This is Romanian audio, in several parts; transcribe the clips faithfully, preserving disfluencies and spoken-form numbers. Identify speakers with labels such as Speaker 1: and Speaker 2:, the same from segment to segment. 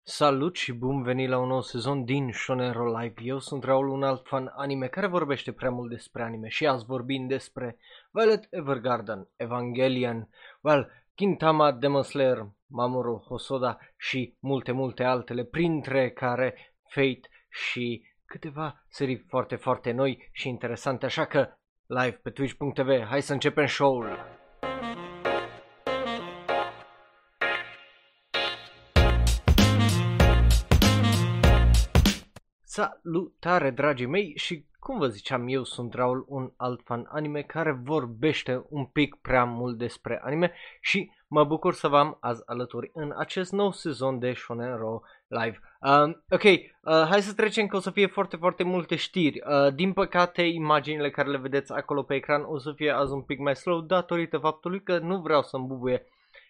Speaker 1: Salut și bun venit la un nou sezon din Shonen Ro Live. Eu sunt Raul, un alt fan anime care vorbește prea mult despre anime și azi vorbim despre Violet Evergarden, Evangelion, well, Gintama, Demon Slayer, Mamoru Hosoda și multe, multe altele, printre care Fate și câteva serii foarte, foarte noi și interesante, așa că live pe twitch punct t v, hai să începem show-ul! Salutare, dragii mei, și cum vă ziceam, eu sunt Raul, un alt fan anime care vorbește un pic prea mult despre anime și mă bucur să vă am azi alături în acest nou sezon de Shonen Ro Live. Uh, ok, uh, hai să trecem că o să fie foarte, foarte multe știri. Uh, din păcate, imaginile care le vedeți acolo pe ecran o să fie azi un pic mai slow datorită faptului că nu vreau să-mi bubuie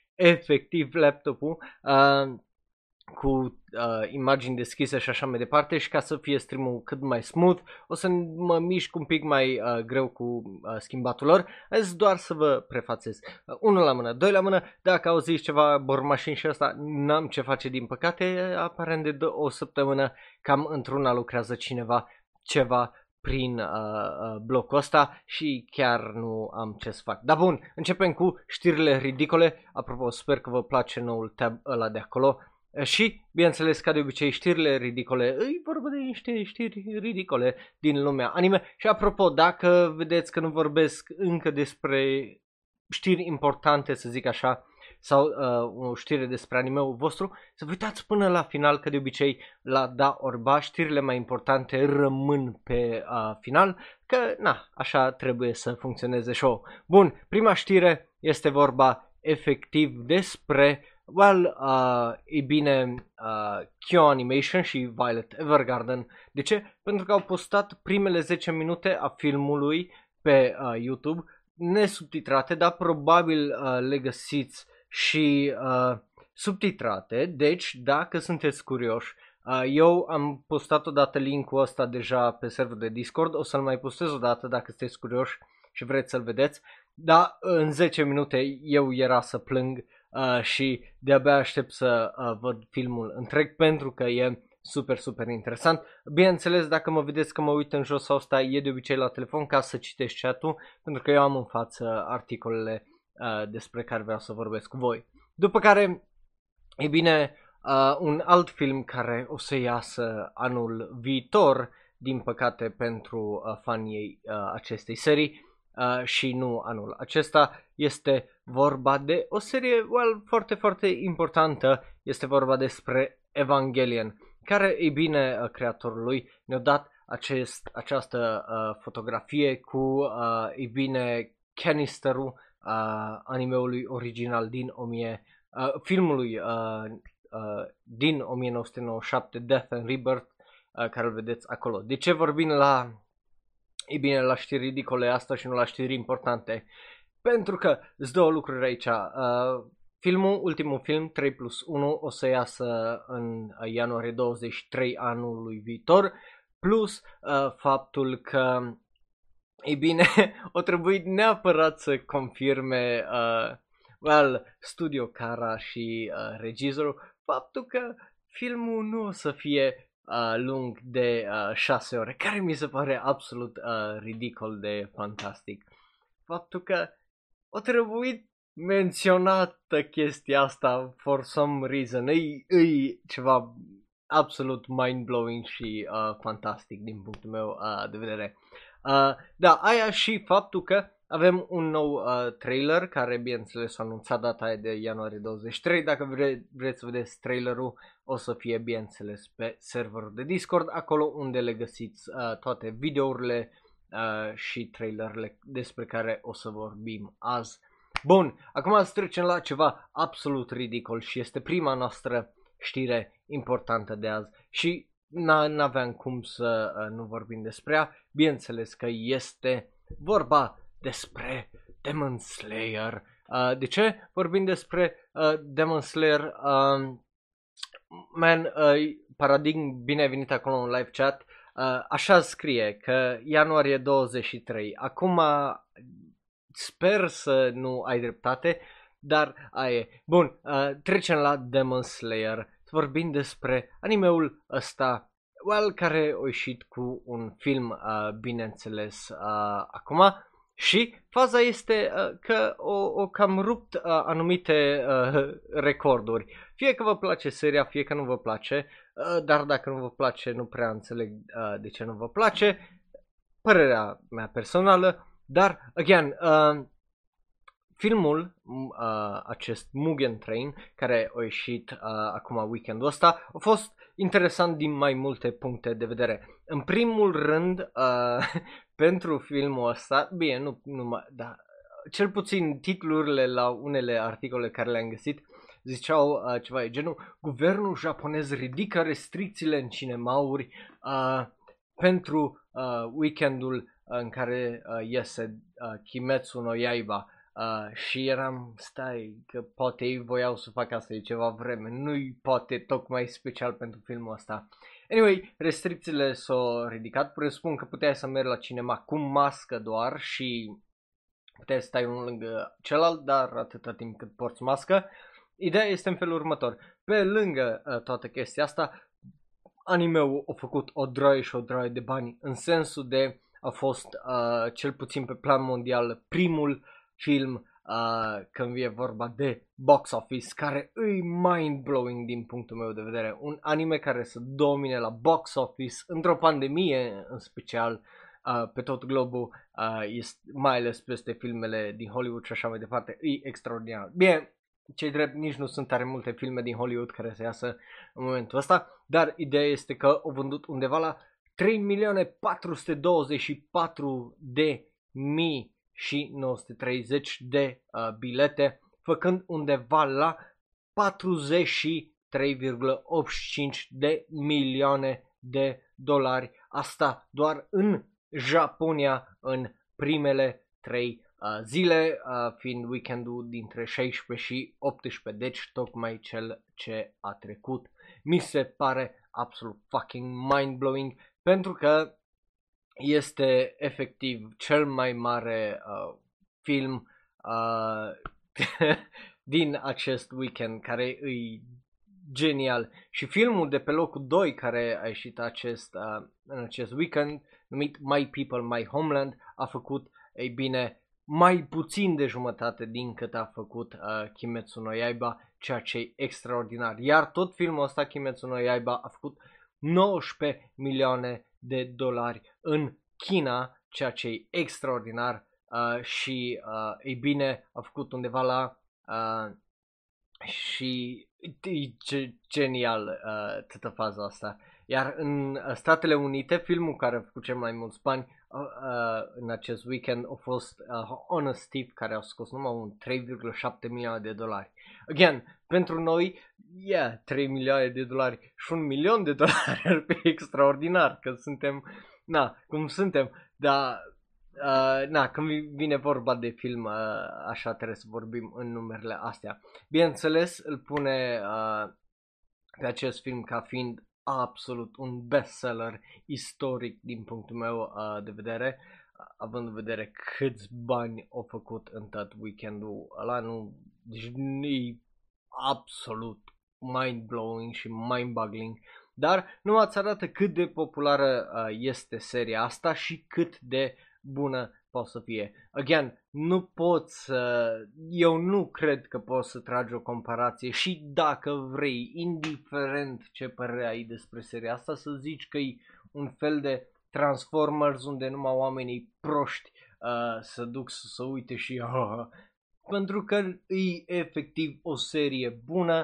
Speaker 1: efectiv laptopul. Uh, cu uh, imagini deschise și așa mai departe, și ca să fie streamul cât mai smooth o să mă mișc un pic mai uh, greu cu uh, schimbatul lor. Azi doar să vă prefațez uh, unul la mână, doi la mână, dacă auziți ceva bormașini și asta, n-am ce face din păcate, aparent de o săptămână cam într-una lucrează cineva ceva prin uh, uh, blocul ăsta și chiar nu am ce să fac. Dar bun, începem cu știrile ridicole. Apropo, sper că vă place noul tab ăla de acolo. Și, bineînțeles, ca de obicei, știrile ridicole, îi vorba de niște știri ridicole din lumea anime. Și apropo, dacă vedeți că nu vorbesc încă despre știri importante, să zic așa, sau uh, o știre despre anime-ul vostru, să vă uitați până la final, că de obicei la da orba, știrile mai importante rămân pe uh, final, că na, așa trebuie să funcționeze show. Bun, prima știre este vorba efectiv despre Well, uh, e bine, uh, Kyo Animation și Violet Evergarden. De ce? Pentru că au postat primele zece minute a filmului pe uh, YouTube, nesubtitrate, dar probabil uh, le găsiți și uh, subtitrate. Deci, dacă sunteți curioși, uh, eu am postat odată link-ul ăsta deja pe serverul de Discord, o să-l mai postez odată dacă sunteți curioși și vreți să-l vedeți. Dar în zece minute eu era să plâng. Uh, și de-abia aștept să uh, văd filmul întreg pentru că e super, super interesant. Bineînțeles, dacă mă vedeți că mă uit în jos sau asta, e de obicei la telefon ca să citești chat-ul, pentru că eu am în față articolele uh, despre care vreau să vorbesc cu voi. După care, e bine, uh, un alt film care o să iasă anul viitor, din păcate pentru uh, fanii uh, acestei serii, Uh, și nu anul acesta, este vorba de o serie well, foarte, foarte importantă. Este vorba despre Evangelion, care, e bine, uh, creatorul lui ne-a dat acest, această uh, fotografie cu, uh, e bine, canisterul uh, animeului original din o mie, uh, filmului uh, uh, din nouăsprezece nouăzeci și șapte, Death and Rebirth, uh, care îl vedeți acolo. De ce vorbim la E bine, la știri ridicole asta și nu la știri importante? Pentru că sunt două lucruri aici. Uh, filmul, ultimul film, trei plus unu, o să iasă în ianuarie douăzeci și trei anului viitor. Plus uh, faptul că, e bine, o trebuie neapărat să confirme uh, well, Studio Kara și uh, regizorul faptul că filmul nu o să fie Uh, lung de uh, șase ore, care mi se pare absolut uh, ridicol de fantastic. Faptul că o trebuit menționată chestia asta for some reason, e, e ceva absolut mind-blowing și uh, fantastic din punctul meu uh, de vedere. Uh, da, aia și faptul că avem un nou uh, trailer care, bineînțeles, a anunțat data aia de ianuarie douăzeci și trei. Dacă vre- vreți să vedeți trailerul, o să fie, bineînțeles, pe serverul de Discord, acolo unde le găsiți uh, toate videourile uh, și trailerele despre care o să vorbim azi. Bun, acum să trecem la ceva absolut ridicol și este prima noastră știre importantă de azi și n-aveam cum să uh, nu vorbim despre ea. Bineînțeles că este vorba despre Demon Slayer. Uh, de ce vorbim despre uh, Demon Slayer? Uh, man, uh, Paradigm, bine ai venit acolo în live chat. Uh, așa scrie că ianuarie douăzeci și trei. Acum sper să nu ai dreptate, dar aia e. Bun, uh, trecem la Demon Slayer. vorbim despre animeul ăsta, well, care a ieșit cu un film, uh, bineînțeles, uh, acum. Și faza este uh, că o, o cam rupt uh, anumite uh, recorduri. Fie că vă place seria, fie că nu vă place, uh, dar dacă nu vă place, nu prea înțeleg uh, de ce nu vă place. Părerea mea personală, dar, again, uh, filmul, uh, acest Mugen Train, care a ieșit uh, acum weekendul ăsta, a fost interesant din mai multe puncte de vedere. În primul rând, uh, pentru filmul ăsta, bine, nu numai, da, cel puțin titlurile la unele articole care le-am găsit ziceau uh, ceva de genul: guvernul japonez ridică restricțiile în cinemauri uh, pentru uh, weekendul în care uh, iese uh, Kimetsu no Yaiba. Uh, și eram, stai, că poate ei voiau să facă asta de ceva vreme, nu-i poate tocmai special pentru filmul ăsta. Anyway, restricțiile s-au ridicat, presupun că puteai să mergi la cinema cu mască doar și puteai să stai unul lângă celălalt, dar atâta timp cât porți mască. Ideea este în felul următor: pe lângă uh, toată chestia asta, anime-ul a făcut o droaie și o droaie de bani, în sensul de a fost, uh, cel puțin pe plan mondial, primul film uh, când e vorba de box office care îi mind-blowing din punctul meu de vedere. Un anime care să domine la box office într-o pandemie în special uh, pe tot globul, uh, este, mai ales peste filmele din Hollywood și așa mai departe, e extraordinar. Bine, cei drept, nici nu sunt tare multe filme din Hollywood care să iasă în momentul ăsta, dar ideea este că au vândut undeva la trei milioane patru sute douăzeci și patru de mii și nouă sute treizeci de uh, bilete, făcând undeva la patruzeci și trei virgulă optzeci și cinci de milioane de dolari. Asta doar în Japonia în primele trei uh, zile, uh, fiind weekendul dintre șaisprezece și optsprezece, deci tocmai cel ce a trecut. Mi se pare absolut fucking mind-blowing, pentru că este efectiv cel mai mare uh, film uh, din acest weekend, care e genial. Și filmul de pe locul doi care a ieșit acest, uh, în acest weekend, numit My People, My Homeland, a făcut, ei bine, mai puțin de jumătate din cât a făcut uh, Kimetsu no Yaiba, ceea ce e extraordinar. Iar tot filmul ăsta, Kimetsu no Yaiba, a făcut nouăsprezece milioane de dolari în China, ceea ce e extraordinar, uh, și uh, ei bine, a făcut undeva la uh, și e genial uh, toată faza asta. Iar în Statele Unite, filmul care a făcut cel mai mulți bani uh, uh, în acest weekend a fost uh, Honest Thief, care a scos numai un trei virgulă șapte milioane de dolari. Again, pentru noi, yeah, trei milioane de dolari și un milion de dolari ar fi extraordinar, că suntem, na, cum suntem, dar, uh, na, când vine vorba de film, uh, așa trebuie să vorbim în numerele astea. Bineînțeles, îl pune uh, pe acest film ca fiind absolut un bestseller istoric din punctul meu uh, de vedere, având în vedere câți bani au făcut în tot weekendul ăla. Nu, deci e absolut mind-blowing și mind-boggling, dar nu ați arată cât de populară uh, este seria asta și cât de bună poate să fie. Again, nu poți să... Eu nu cred că poți să tragi o comparație, și dacă vrei, indiferent ce părere ai despre seria asta, să zici că e un fel de Transformers unde numai oamenii proști uh, să duc să se uite și... Uh, pentru că e efectiv o serie bună.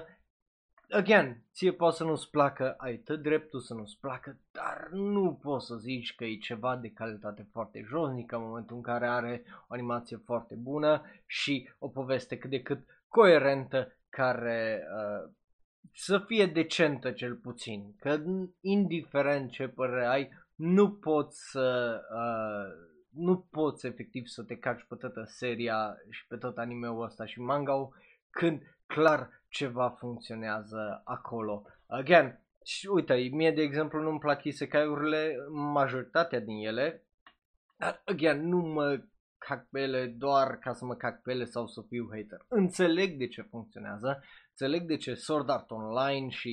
Speaker 1: Again, ție poate să nu-ți placă, ai tot dreptul să nu-ți placă, dar nu poți să zici că e ceva de calitate foarte josnică în momentul în care are o animație foarte bună și o poveste cât de cât coerentă, care uh, să fie decentă cel puțin. Că indiferent ce părere ai, nu poți să... Uh, nu poți efectiv să te caci pe toată seria și pe tot anime-ul ăsta și manga-ul când clar ceva funcționează acolo. Again, și uite, mie de exemplu nu-mi plac isekai-urile, majoritatea din ele, dar again, nu mă cac pe ele doar ca să mă cac pe ele sau să fiu hater. Înțeleg de ce funcționează, înțeleg de ce Sword Art Online și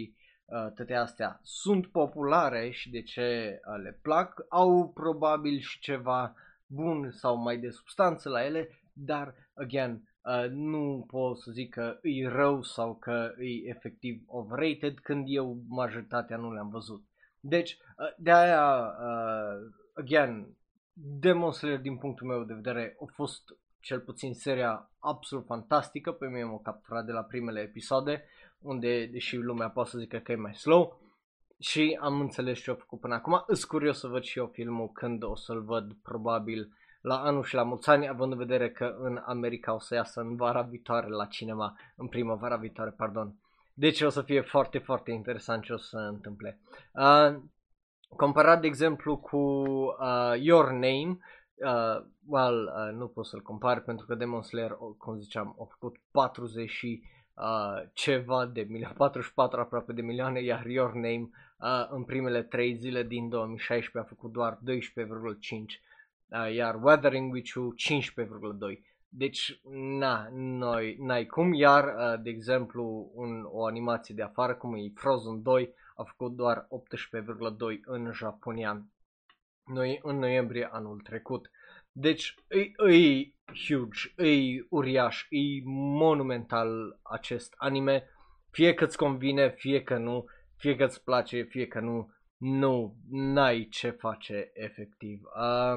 Speaker 1: uh, toate astea sunt populare și de ce uh, le plac, au probabil și ceva bun sau mai de substanță la ele, dar, again, uh, nu pot să zic că e rău sau că e efectiv overrated când eu majoritatea nu le-am văzut. Deci, uh, de aia, uh, again, Demon Slayer din punctul meu de vedere a fost cel puțin seria absolut fantastică, pe mine m-a capturat de la primele episoade, unde, deși lumea poate să zică că e mai slow, și am înțeles ce au făcut până acum. Îs curios să văd și eu filmul când o să-l văd, probabil la anul și la mulți ani, având în vedere că în America o să iasă în vara viitoare la cinema, în primăvara viitoare, pardon. Deci o să fie foarte, foarte interesant ce o să se întâmple. Uh, comparat, de exemplu, cu uh, Your Name, uh, well, uh, nu pot să-l compar pentru că Demon Slayer, cum ziceam, a făcut patruzeci și uh, ceva de milioane, patruzeci și patru aproape de milioane, iar Your Name uh, în primele trei zile din două mii șaisprezece a făcut doar doisprezece virgulă cinci, uh, iar Wuthering Waves cincisprezece virgulă doi. Deci, na, noi, n-ai cum, iar, uh, de exemplu, un, o animație de afară, cum e Frozen doi, a făcut doar optsprezece virgulă doi în Japonia, noi în noiembrie anul trecut. Deci, e, e huge, e uriaș, e monumental acest anime, fie că-ți convine, fie că nu, fie că-ți place, fie că nu, nu, n-ai ce face efectiv. Uh,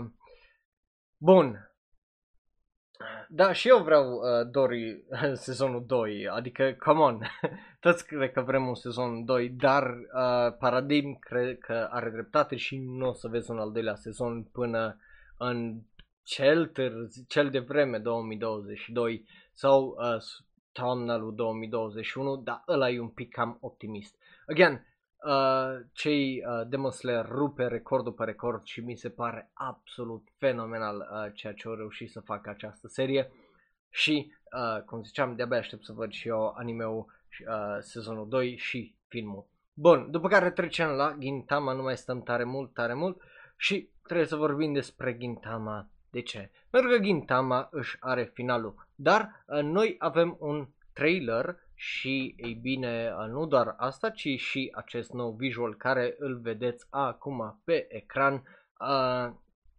Speaker 1: bun. Da, și eu vreau uh, Dori sezonul doi, adică, come on, toți cred că vrem un sezon doi, dar uh, Paradigm cred că are dreptate și nu o să vezi un al doilea sezon până în cel târzi, cel de vreme două mii douăzeci și doi sau uh, toamna lui două mii douăzeci și unu, dar ăla e un pic cam optimist. Again, Uh, cei uh, Demon Slayer rupe recordul pe record și mi se pare absolut fenomenal uh, ceea ce au reușit să facă această serie și, uh, cum ziceam, de-abia aștept să văd și eu anime-ul uh, sezonul doi și filmul. Bun, după care trecem la Gintama, nu mai stăm tare mult, tare mult și trebuie să vorbim despre Gintama. De ce? Pentru că Gintama își are finalul, dar uh, noi avem un trailer și, ei bine, nu doar asta, ci și acest nou visual care îl vedeți acum pe ecran, uh,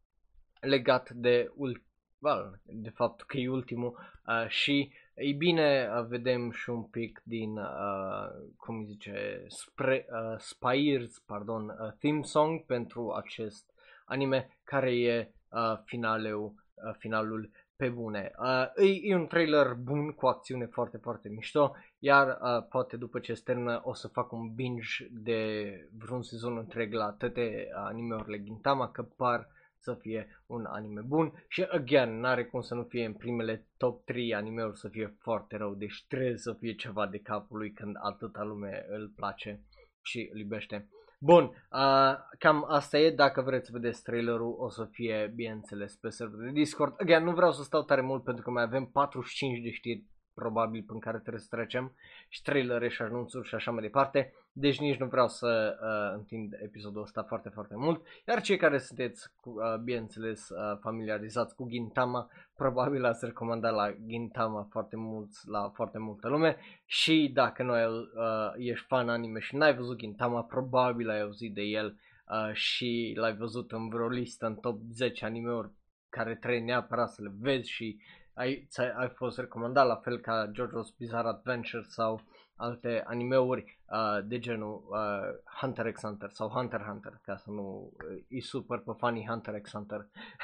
Speaker 1: legat de, well, de faptul că e ultimul uh, și, ei bine, uh, vedem și un pic din, uh, cum zice, spre, uh, Spires, pardon, uh, theme song pentru acest anime care e uh, finalul, uh, finalul pe bune. Uh, e, e un trailer bun cu acțiune foarte, foarte mișto, iar uh, poate după ce se termină o să fac un binge de vreun sezon întreg la toate anime-urile Gintama, că par să fie un anime bun și, again, n-are cum să nu fie în primele top trei anime-uri să fie foarte rău, deci trebuie să fie ceva de capul lui când atâta lume îl place și îl iubește. Bun, uh, cam asta e, dacă vreți să vedeți trailerul o să fie, bineînțeles, pe serverul de Discord. Again, nu vreau să stau tare mult pentru că mai avem patruzeci și cinci de știri probabil prin care trebuie să trecem și trailere și anunțuri și așa mai departe, deci nici nu vreau să uh, întind episodul ăsta foarte, foarte mult, iar cei care sunteți, cu, uh, bineînțeles, uh, familiarizați cu Gintama, probabil ați recomandat la Gintama foarte mulți, la foarte multă lume și dacă nu uh, ești fan anime și n-ai văzut Gintama, probabil ai auzit de el uh, și l-ai văzut în vreo listă în top zece anime-uri care trebuie neapărat să le vezi și ai, ai fost recomandat, la fel ca JoJo's Bizarre Adventure sau alte animeuri uh, de genul uh, Hunter x Hunter sau Hunter x Hunter, ca să nu uh, îi super pe fanii Hunter x Hunter.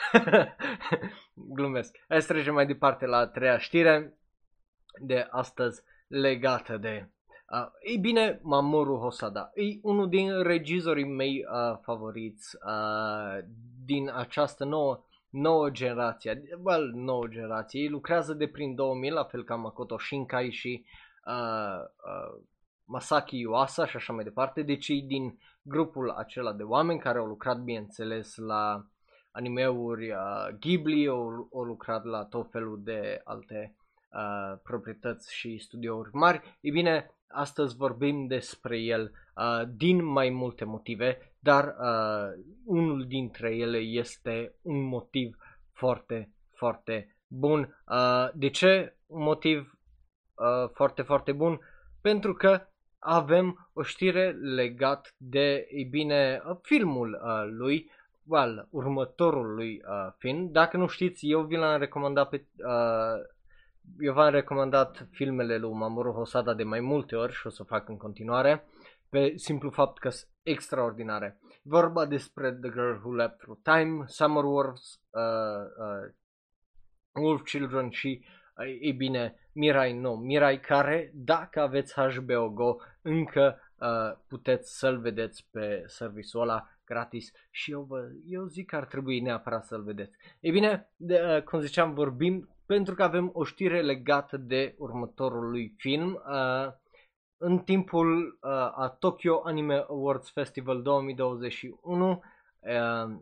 Speaker 1: Glumesc. Hai să trecem mai departe la a treia știre de astăzi legată de... Uh, ei bine, Mamoru Hosoda e unul din regizorii mei uh, favoriți uh, din această nouă nouă generație, well, nouă generație, ei lucrează de prin două mii, la fel ca Makoto Shinkai și uh, uh, Masaki Yuasa și așa mai departe, deci ei din grupul acela de oameni care au lucrat, bineînțeles, la animeuri uh, Ghibli, au, au lucrat la tot felul de alte uh, proprietăți și studiouri mari. Ei bine, astăzi vorbim despre el uh, din mai multe motive, dar uh, unul dintre ele este un motiv foarte, foarte bun. Uh, de ce un motiv uh, foarte, foarte bun? Pentru că avem o știre legat de, ei bine, filmul uh, lui, well, următorul lui uh, film. Dacă nu știți, eu vi l-am recomandat pe... Uh, eu v-am recomandat filmele lui Mamoru Hosoda de mai multe ori și o să o fac în continuare, pe simplu fapt că sunt extraordinare. Vorba despre The Girl Who Leapt Through Time, Summer Wars, uh, uh, Wolf Children și, uh, ei bine, Mirai no Mirai, care, dacă aveți H B O Go, încă uh, puteți să-l vedeți pe serviciul ăla gratis și eu, vă, eu zic că ar trebui neapărat să-l vedeți. Ei bine, de, uh, cum ziceam, vorbim pentru că avem o știre legată de următorul lui film. Uh, în timpul uh, a Tokyo Anime Awards Festival două mii douăzeci și unu, uh,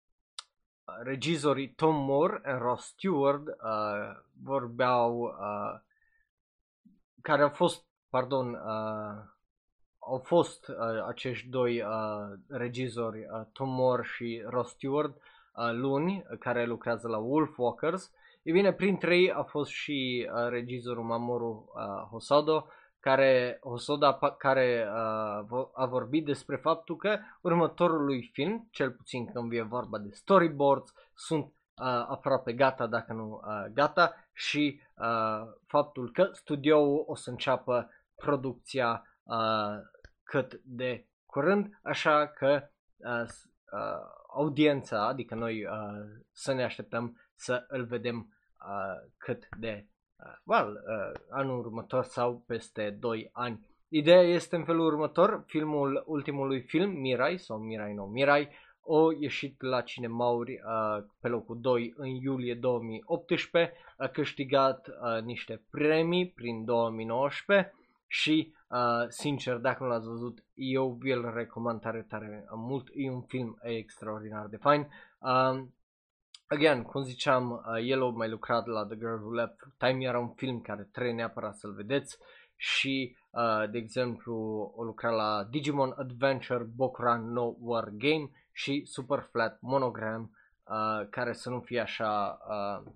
Speaker 1: regizorii Tom Moore și Ross Stewart uh, vorbeau, uh, care au fost, pardon, uh, au fost uh, acești doi uh, regizori, uh, Tom Moore și Ross Stewart, uh, luni, care lucrează la Wolfwalkers. E bine, printre ei a fost și uh, regizorul Mamoru uh, Hosoda, care, Hosoda, care uh, a vorbit despre faptul că următorul lui film, cel puțin când e vorba de storyboards, sunt uh, aproape gata, dacă nu uh, gata, și uh, faptul că studioul o să înceapă producția uh, cât de curând, așa că uh, uh, audiența, adică noi uh, să ne așteptăm să îl vedem uh, cât de uh, well, uh, anul următor sau peste doi ani. Ideea este în felul următor: filmul, ultimului film, Mirai sau Mirai no Mirai, a ieșit la cinemauri uh, pe locul doi în iulie două mii optsprezece, a câștigat uh, niște premii prin două mii nouăsprezece și, uh, sincer, dacă nu l-ați văzut, eu vi-l recomand tare, tare mult. E un film extraordinar de fain. Uh, Again, cum ziceam, uh, el a mai lucrat la The Girl Who Leapt Through Time, era un film care trebuie neapărat să-l vedeți. Și, uh, de exemplu, a lucrat la Digimon Adventure, Bokuran no War Game și Super Flat Monogram, uh, care să nu fie așa uh,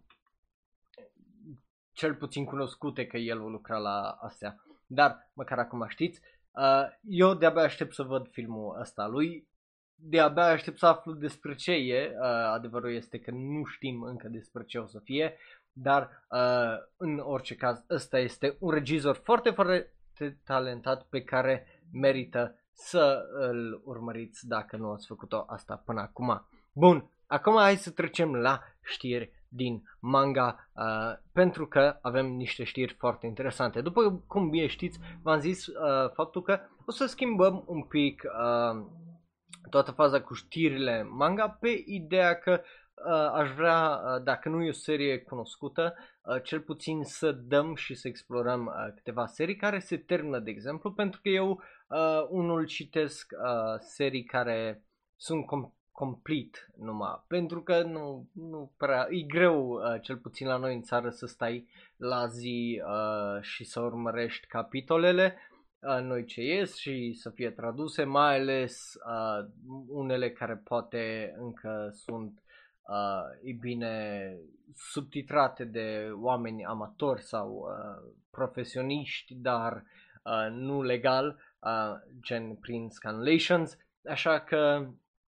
Speaker 1: cel puțin cunoscute, că el a lucrat la astea. Dar, măcar acum știți, uh, eu de-abia aștept să văd filmul ăsta lui. De-abia aștept să aflu despre ce e, uh, adevărul este că nu știm încă despre ce o să fie, dar uh, în orice caz ăsta este un regizor foarte, foarte talentat pe care merită să îl urmăriți dacă nu ați făcut-o asta până acum. Bun, acum hai să trecem la știri din manga, uh, pentru că avem niște știri foarte interesante. După cum bine știți, v-am zis uh, faptul că o să schimbăm un pic uh, toată faza cu știrile manga, pe ideea că uh, aș vrea, uh, dacă nu e o serie cunoscută, uh, cel puțin să dăm și să explorăm uh, câteva serii care se termină, de exemplu, pentru că eu uh, unul citesc uh, serii care sunt com- complete numai, pentru că nu, nu prea, e greu, uh, cel puțin la noi în țară, să stai la zi uh, și să urmărești capitolele noi ce ies și să fie traduse, mai ales uh, unele care poate încă sunt uh, e bine subtitrate de oameni amatori sau uh, profesioniști, dar uh, nu legal, uh, gen prin scanlations, așa că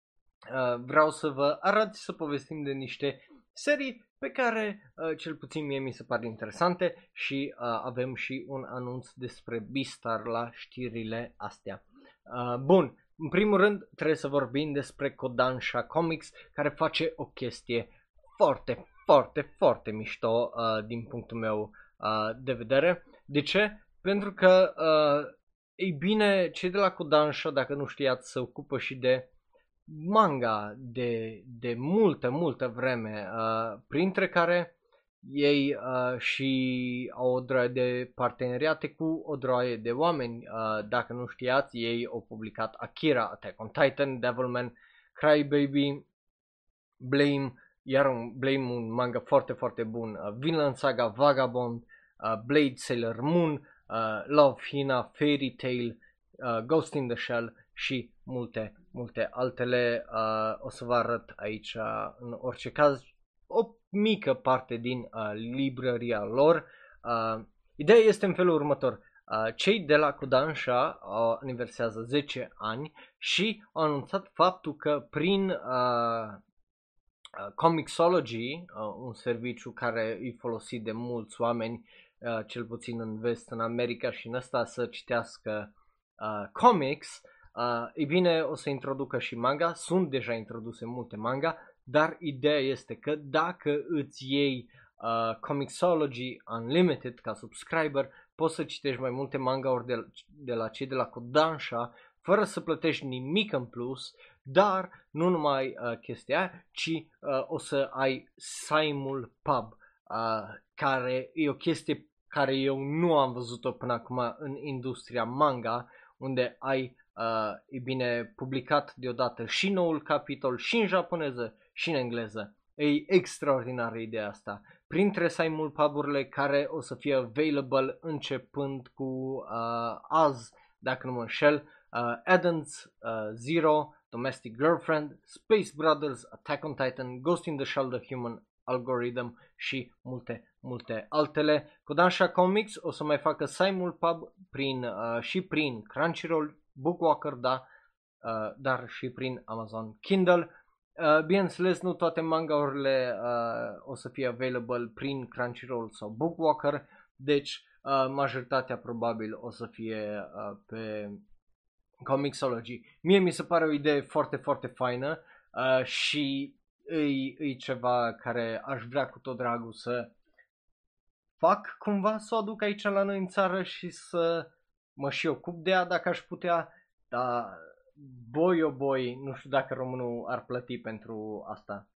Speaker 1: uh, vreau să vă arăt și să povestim de niște serii pe care uh, cel puțin mie mi se par interesante și uh, avem și un anunț despre Beastar la știrile astea. Uh, bun, în primul rând trebuie să vorbim despre Kodansha Comics, care face o chestie foarte, foarte, foarte mișto uh, din punctul meu uh, de vedere. De ce? Pentru că, uh, ei bine, cei de la Kodansha, dacă nu știați, se ocupă și de manga de, de multă, multă vreme, uh, printre care ei uh, și au o droaie de parteneriate cu o droaie de oameni. Uh, dacă nu știați, ei au publicat Akira, Attack on Titan, Devilman, Crybaby, Blame, iar un, Blame un manga foarte, foarte bun, uh, Vinland Saga, Vagabond, uh, Blade, Sailor Moon, uh, Love, Hina, Fairy Tail, uh, Ghost in the Shell și multe, multe altele. Uh, o să vă arăt aici, uh, în orice caz, o mică parte din uh, librăria lor. Uh, ideea este în felul următor. Uh, cei de la Kodansha uh, aniversează zece ani și au anunțat faptul că prin uh, uh, Comixology, uh, un serviciu care e folosit de mulți oameni, uh, cel puțin în vest, în America și în ăsta, să citească uh, comics, uh, e bine, o să introducă și manga. Sunt deja introduse multe manga, dar ideea este că dacă îți iei uh, Comixology Unlimited ca subscriber, poți să citești mai multe manga-uri de, de la cei de la Kodansha fără să plătești nimic în plus, dar nu numai uh, chestia aia, ci uh, o să ai Simul Pub, uh, care e o chestie care eu nu am văzut-o până acum în industria manga, unde ai, uh, e bine, publicat deodată și noul capitol și în japoneză și în engleză. E extraordinară ideea asta. Printre simulpub-urile care o să fie available începând cu uh, azi, dacă nu mă înșel, uh, Eden's uh, Zero, Domestic Girlfriend, Space Brothers, Attack on Titan, Ghost in the Shell, The Human Algorithm și multe, multe altele. Kodansha Comics o să mai facă simulpub prin, uh, și prin Crunchyroll, Bookwalker, da, uh, dar și prin Amazon Kindle. Uh, bineînțeles, nu toate manga-urile uh, o să fie available prin Crunchyroll sau Bookwalker, deci uh, majoritatea probabil o să fie uh, pe Comixology. Mie mi se pare o idee foarte, foarte faină uh, și e, e ceva care aș vrea cu tot dragul să fac cumva, să o aduc aici la noi în țară și să mă și ocup de ea dacă aș putea, dar boy oh boy, nu știu dacă românul ar plăti pentru asta.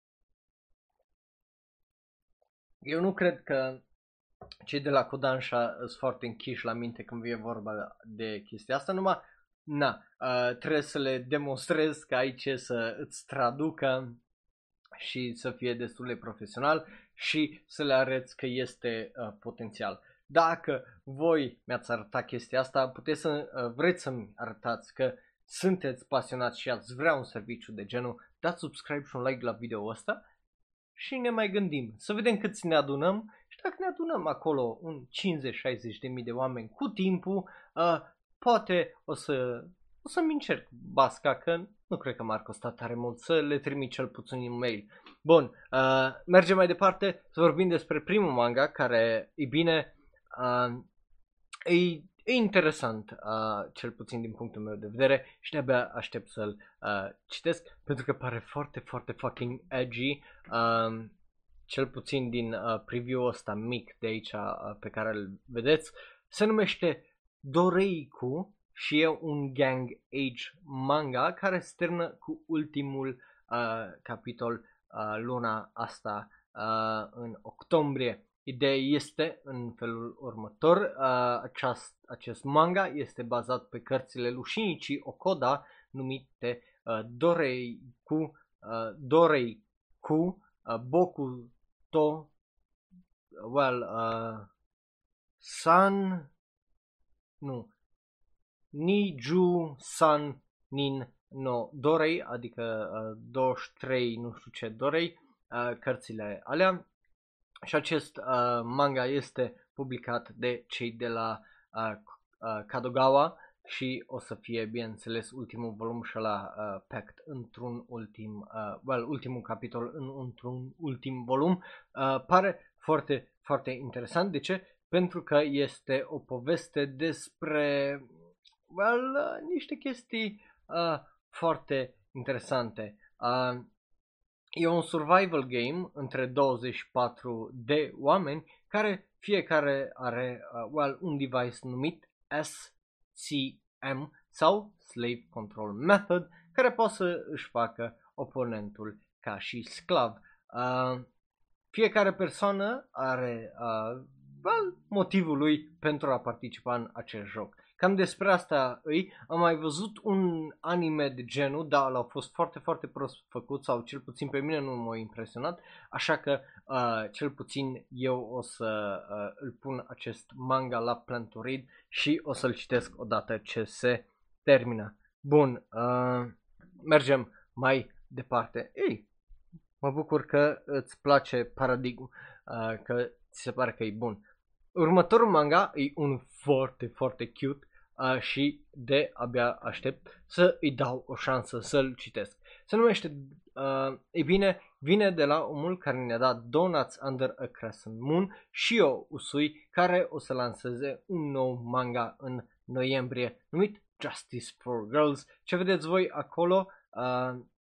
Speaker 1: Eu nu cred că cei de la Kodansha sunt foarte închiși la minte când vine vorba de chestia asta, numai na, uh, trebuie să le demonstrez că ai ce să îți traducă și să fie destul de profesional și să le arăți că este uh, potențial. Dacă voi mi-ați arătat chestia asta, puteți să uh, vreți să-mi arătați că sunteți pasionați și ați vrea un serviciu de genul, dați subscribe și un like la video ăsta și ne mai gândim. Să vedem câți ne adunăm și dacă ne adunăm acolo un cincizeci șaizeci de mii de oameni cu timpul, uh, poate o să o să-mi încerc basca, că nu cred că m-ar costa tare mult să le trimit cel puțin un mail. Bun, uh, mergem mai departe să vorbim despre primul manga care, e bine, uh, e E interesant, uh, cel puțin din punctul meu de vedere, și de-abia aștept să-l uh, citesc, pentru că pare foarte, foarte fucking edgy, uh, cel puțin din uh, preview-ul ăsta mic de aici uh, pe care îl vedeți. Se numește Doreiku și e un gang age manga care se termină cu ultimul uh, capitol uh, luna asta uh, în octombrie. Ideea este în felul următor, uh, aceast, acest manga este bazat pe cărțile lui Shinichi Okoda numite uh, Doreiku, uh, Doreiku, uh, Boku to, well, uh, San, nu, Niju San Nin no Dorei, adică uh, douăzeci și trei nu știu ce Dorei, uh, cărțile alea. Și acest uh, manga este publicat de cei de la uh, uh, Kadogawa și o să fie, bineînțeles, ultimul volum și la uh, pact într-un ultim, uh, well, ultimul capitol în, într-un ultim volum. Uh, pare foarte, foarte interesant. De ce? Pentru că este o poveste despre, well, uh, niște chestii uh, foarte interesante. Uh, E un survival game între douăzeci și patru de oameni care fiecare are uh, well, un device numit S C M sau Slave Control Method care poate să își facă oponentul ca și sclav. Uh, fiecare persoană are uh, well, motivul lui pentru a participa în acest joc. Cam despre asta îi, am mai văzut un anime de genul, dar l-au fost foarte, foarte prost făcut, sau cel puțin pe mine nu m-a impresionat, așa că uh, cel puțin eu o să uh, îl pun acest manga la plan to read și o să-l citesc odată ce se termină. Bun, uh, mergem mai departe. Ei, mă bucur că îți place Paradigm, uh, că ți se pare că e bun. următorul manga e un foarte, foarte cute uh, și de abia aștept să îi dau o șansă să-l citesc. Se numește, uh, e bine, vine de la omul care ne-a dat Donuts Under a Crescent Moon și eu, Usui, care o să lanseze un nou manga în noiembrie numit Justice for Girls. Ce vedeți voi acolo uh,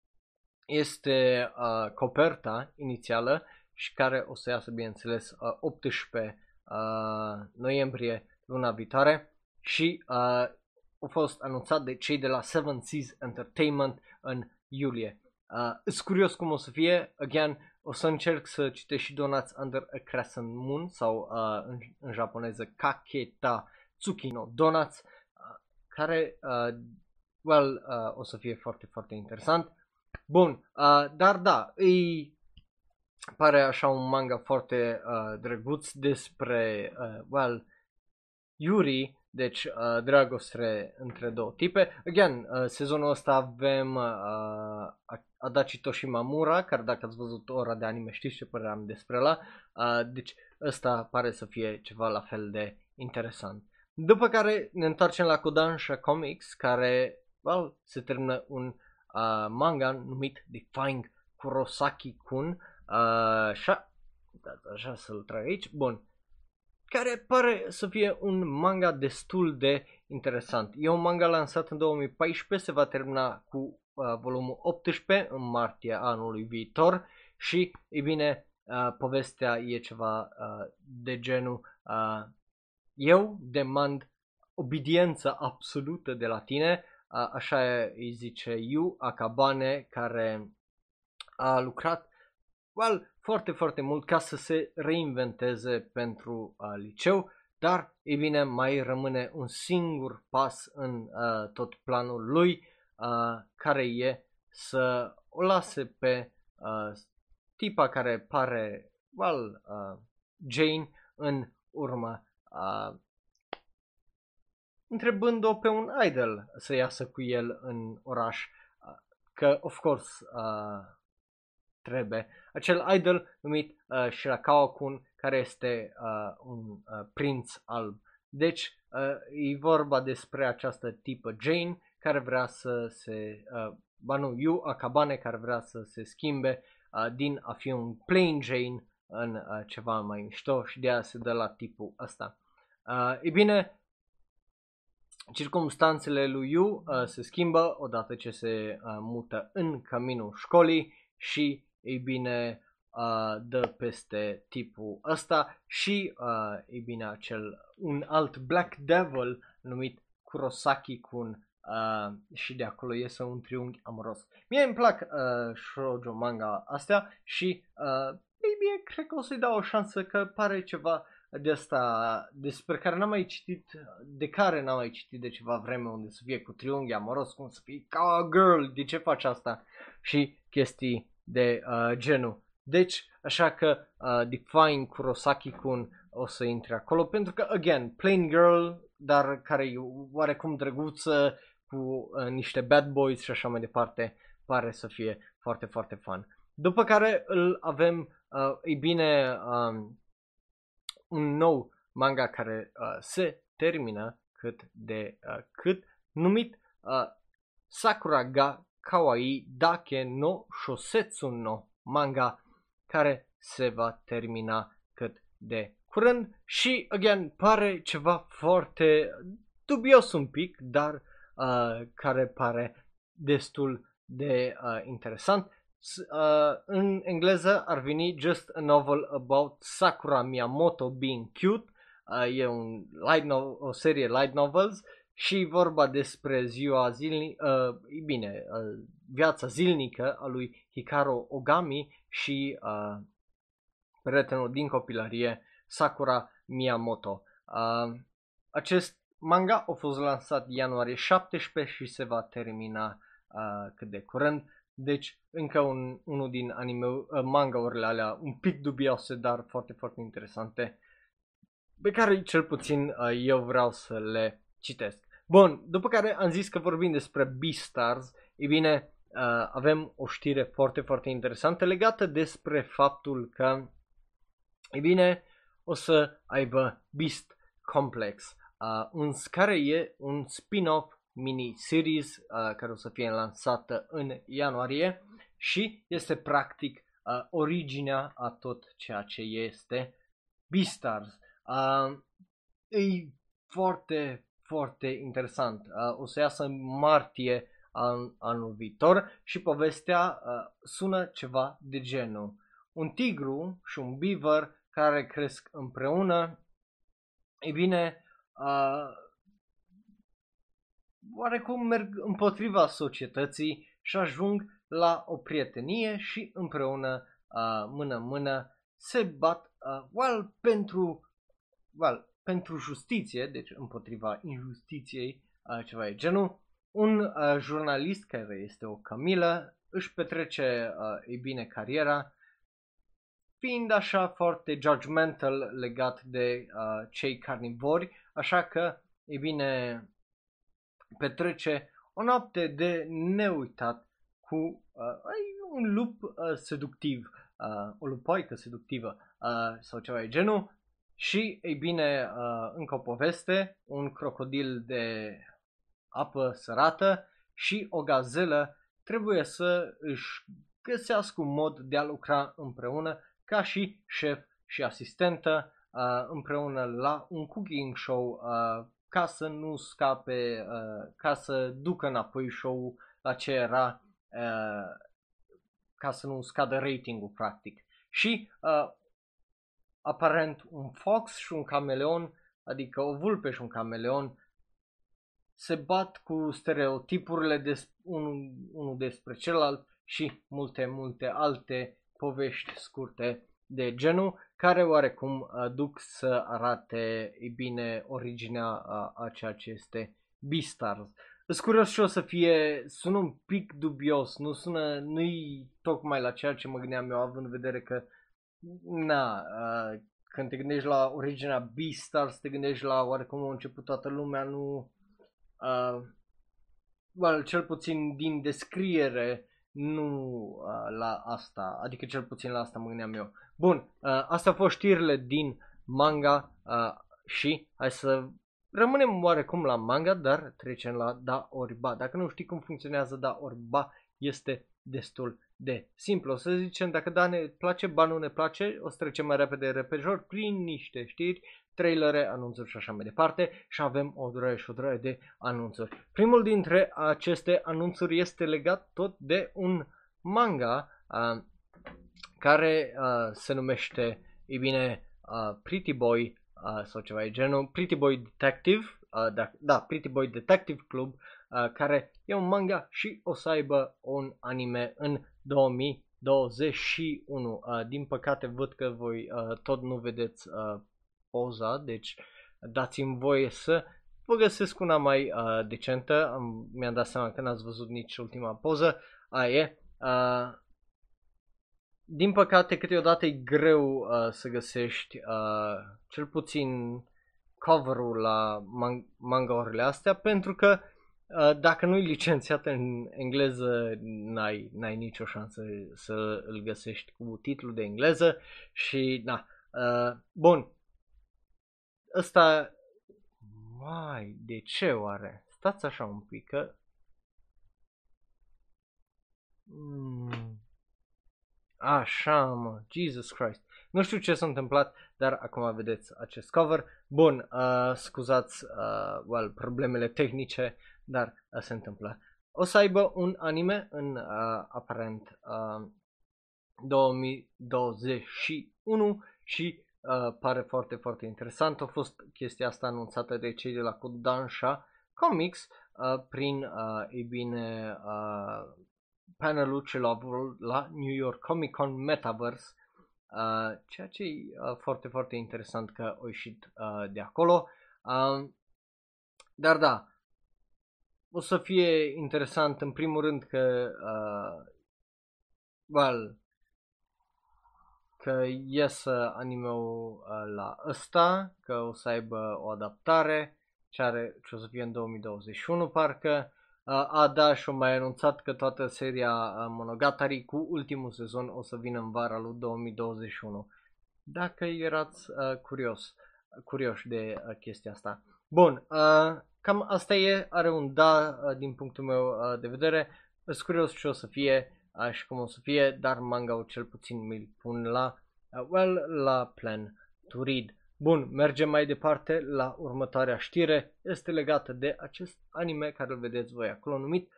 Speaker 1: este uh, coperta inițială și care o să iasă, bineînțeles, uh, optsprezece uh, noiembrie luna viitoare și uh, a fost anunțat de cei de la Seven Seas Entertainment în iulie. Uh, sunt curios cum o să fie. Again, o să încerc să citesc și Donuts Under a Crescent Moon sau uh, în, în japoneză Kaketa Tsukino Donuts, uh, care uh, well, uh, o să fie foarte, foarte interesant. Bun, uh, dar da, îi pare așa un manga foarte uh, drăguț despre, uh, well, Yuri, deci uh, dragoste între două tipe. Again, uh, sezonul ăsta avem uh, Adachi Toshimamura, care dacă ați văzut ora de anime știți ce părere am despre ăla. Uh, deci ăsta pare să fie ceva la fel de interesant. După care ne întoarcem la Kodansha Comics, care, well, se termină un uh, manga numit Defying Kurosaki-kun. Uh, așa, așa să-l trag aici. Bun. Care pare să fie un manga destul de interesant. E un manga lansat în două mii paisprezece, se va termina cu uh, volumul optsprezece în martie anului viitor și, e bine, uh, povestea e ceva uh, de genul uh, eu demand obediență absolută de la tine, uh, așa îi zice Yu Akabane, care a lucrat well, foarte, foarte mult ca să se reinventeze pentru uh, liceu, dar, e bine, mai rămâne un singur pas în uh, tot planul lui, uh, care e să o lase pe uh, tipa care pare, well, uh, Jane, în urmă, uh, întrebând-o pe un idol să iasă cu el în oraș, uh, că, of course, uh, trebuie. Acel idol numit uh, Shirakawa-kun, care este uh, un uh, prinț alb. Deci uh, e vorba despre această tipă Jane care vrea să se, uh, ba nu, Yu Akabane, care vrea să se schimbe uh, din a fi un plain Jane în uh, ceva mai mișto și de aia se dă la tipul ăsta. Uh, e bine, circumstanțele lui Yu uh, se schimbă odată ce se uh, mută în căminul școlii și, ei bine, uh, dă peste tipul ăsta și, uh, ei bine, acel, un alt Black Devil numit Kurosaki-kun uh, și de acolo iese un triunghi amoros. Mie îmi plac uh, shoujo manga astea și, uh, ei bine, cred că o să-i dau o șansă, că pare ceva de asta despre care n-am mai citit, de care n-am mai citit de ceva vreme, unde să fie cu triunghi amoros, cum să fie ca a girl, de ce faci asta și chestii de uh, genul. Deci, așa că uh, Defying Kurosaki-kun o să intre acolo, pentru că, again, plain girl, dar care e oarecum drăguță, cu uh, niște bad boys și așa mai departe, pare să fie foarte, foarte fun. După care îl avem, uh, e bine, um, un nou manga care uh, se termină cât de uh, cât, numit uh, Sakura ga Kawaii Dake no Shosetsu no Manga, care se va termina cât de curând și, again, pare ceva foarte dubios un pic, dar uh, care pare destul de uh, interesant. Uh, în engleză ar veni Just a Novel About Sakura Miyamoto Being Cute. Uh, e un light no- o serie light novels și vorba despre ziua zilnică, uh, bine, uh, viața zilnică a lui Hikaru Ogami și uh, prietenul din copilărie Sakura Miyamoto. Uh, acest manga a fost lansat ianuarie șaptesprezece și se va termina uh, cât de curând. Deci încă un, unul din anime, uh, manga-urile alea un pic dubioase, dar foarte, foarte interesante, pe care cel puțin uh, eu vreau să le citesc. Bun, după care am zis că vorbim despre Beastars, e bine, uh, avem o știre foarte, foarte interesantă legată despre faptul că, e bine, o să aibă Beast Complex, uh, un, care e un spin-off mini-series uh, care o să fie lansată în ianuarie și este practic uh, originea a tot ceea ce este Beastars. Uh, e foarte, foarte interesant. Uh, o să iasă în martie an, anul viitor și povestea uh, sună ceva de genul. Un tigru și un beaver care cresc împreună, e bine, uh, oarecum merg împotriva societății și ajung la o prietenie și împreună, uh, mână-mână, se bat uh, well, pentru, well, pentru justiție, deci împotriva injustiției, uh, ceva de genul. Un uh, jurnalist care este o Camilă își petrece, uh, e bine, cariera, fiind așa foarte judgmental legat de uh, cei carnivori, așa că, e bine, petrece o noapte de neuitat cu uh, un lup uh, seductiv, uh, o lupoică seductivă uh, sau ceva de genul și, ei bine, uh, încă o poveste, un crocodil de apă sărată și o gazelă trebuie să își găsească un mod de a lucra împreună ca și șef și asistentă uh, împreună la un cooking show uh, ca să nu scape, uh, ca să ducă înapoi show-ul la ce era, uh, ca să nu scadă ratingul practic. Și uh, aparent un fox și un cameleon, adică o vulpe și un cameleon, se bat cu stereotipurile des- unul, unul despre celălalt și multe, multe alte povești scurte de genul, care oarecum uh, duc să arate, e bine, originea uh, a ceea ce este Beastars. Sunt curios și o să fie, sună un pic dubios, nu sună, nu-i tocmai la ceea ce mă gândeam eu, având în vedere că, na, uh, când te gândești la originea Beastars, te gândești la oarecum a început toată lumea, nu, uh, well, cel puțin din descriere, nu uh, la asta, adică cel puțin la asta mă gândeam eu. Bun, uh, astea au fost știrile din manga uh, și hai să rămânem oarecum la manga, dar trecem la da ori ba. Dacă nu știi cum funcționează da ori ba, este destul de simplu. O să zicem dacă da ne place, ba nu ne place, o să trecem mai repede repejor prin niște știri, trailere, anunțuri și așa mai departe și avem o droaie și o droaie de anunțuri. Primul dintre aceste anunțuri este legat tot de un manga uh, care uh, se numește, e bine, uh, Pretty Boy uh, sau ceva de genul, Pretty Boy Detective, uh, da, da, Pretty Boy Detective Club, uh, care e un manga și o să aibă un anime în două mii douăzeci și unu. Uh, din păcate văd că voi uh, tot nu vedeți uh, poza, deci dați-mi voie să vă găsesc una mai uh, decentă. Am, mi-am dat seama că n-ați văzut nici ultima poză. Aia e. Uh, din păcate câteodată e greu uh, să găsești uh, cel puțin cover-ul la man- manga-urile astea, pentru că uh, dacă nu e licențiat în engleză, n-ai, n-ai nicio șansă să îl găsești cu titlul de engleză și na. Uh, bun. Ăsta, mai, de ce oare? Stați așa un pic, că... Mm. Așa, mă, Jesus Christ. Nu știu ce s-a întâmplat, dar acum vedeți acest cover. Bun, uh, scuzați, uh, well, problemele tehnice, dar uh, se întâmplă. O să aibă un anime în, uh, aparent, uh, două mii douăzeci și unu și uh, pare foarte, foarte interesant. A fost chestia asta anunțată de cei de la Kodansha Comics uh, prin, uh, e bine, uh, panelul celor la New York Comic Con Metaverse, uh, ceea ce e uh, foarte, foarte interesant că a ieșit uh, de acolo. Uh, dar da, o să fie interesant în primul rând că uh, well, că iesă anime-ul uh, la ăsta, că o să aibă o adaptare, ce, are, ce o să fie în două mii douăzeci și unu parcă. Uh, a, da, și-o mai anunțat că toată seria uh, Monogatari cu ultimul sezon o să vină în vara lui două mii douăzeci și unu. dacă erați uh, curios, curioși de uh, chestia asta. Bun, uh, cam asta e, are un da uh, din punctul meu uh, de vedere. Sunt curios ce o să fie uh, și cum o să fie, dar manga-ul cel puțin mi-l pun la, uh, well, la plan to read. Bun, mergem mai departe la următoarea știre. Este legată de acest anime care îl vedeți voi acolo numit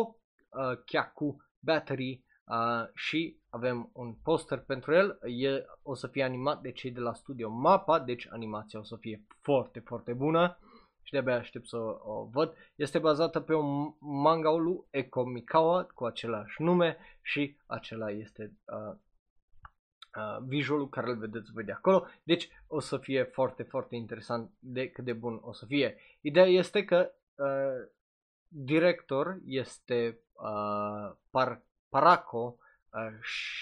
Speaker 1: Bokyaku Battery uh, și avem un poster pentru el. E, o să fie animat de cei de la studio Mappa, deci animația o să fie foarte, foarte bună și de-abia aștept să o văd. Este bazată pe un manga lui Eko Mikawa cu același nume și acela este uh, uh, visualul care îl vedeți voi de acolo. Deci o să fie foarte, foarte interesant de cât de bun o să fie. Ideea este că uh, director este uh, Par- Parako uh,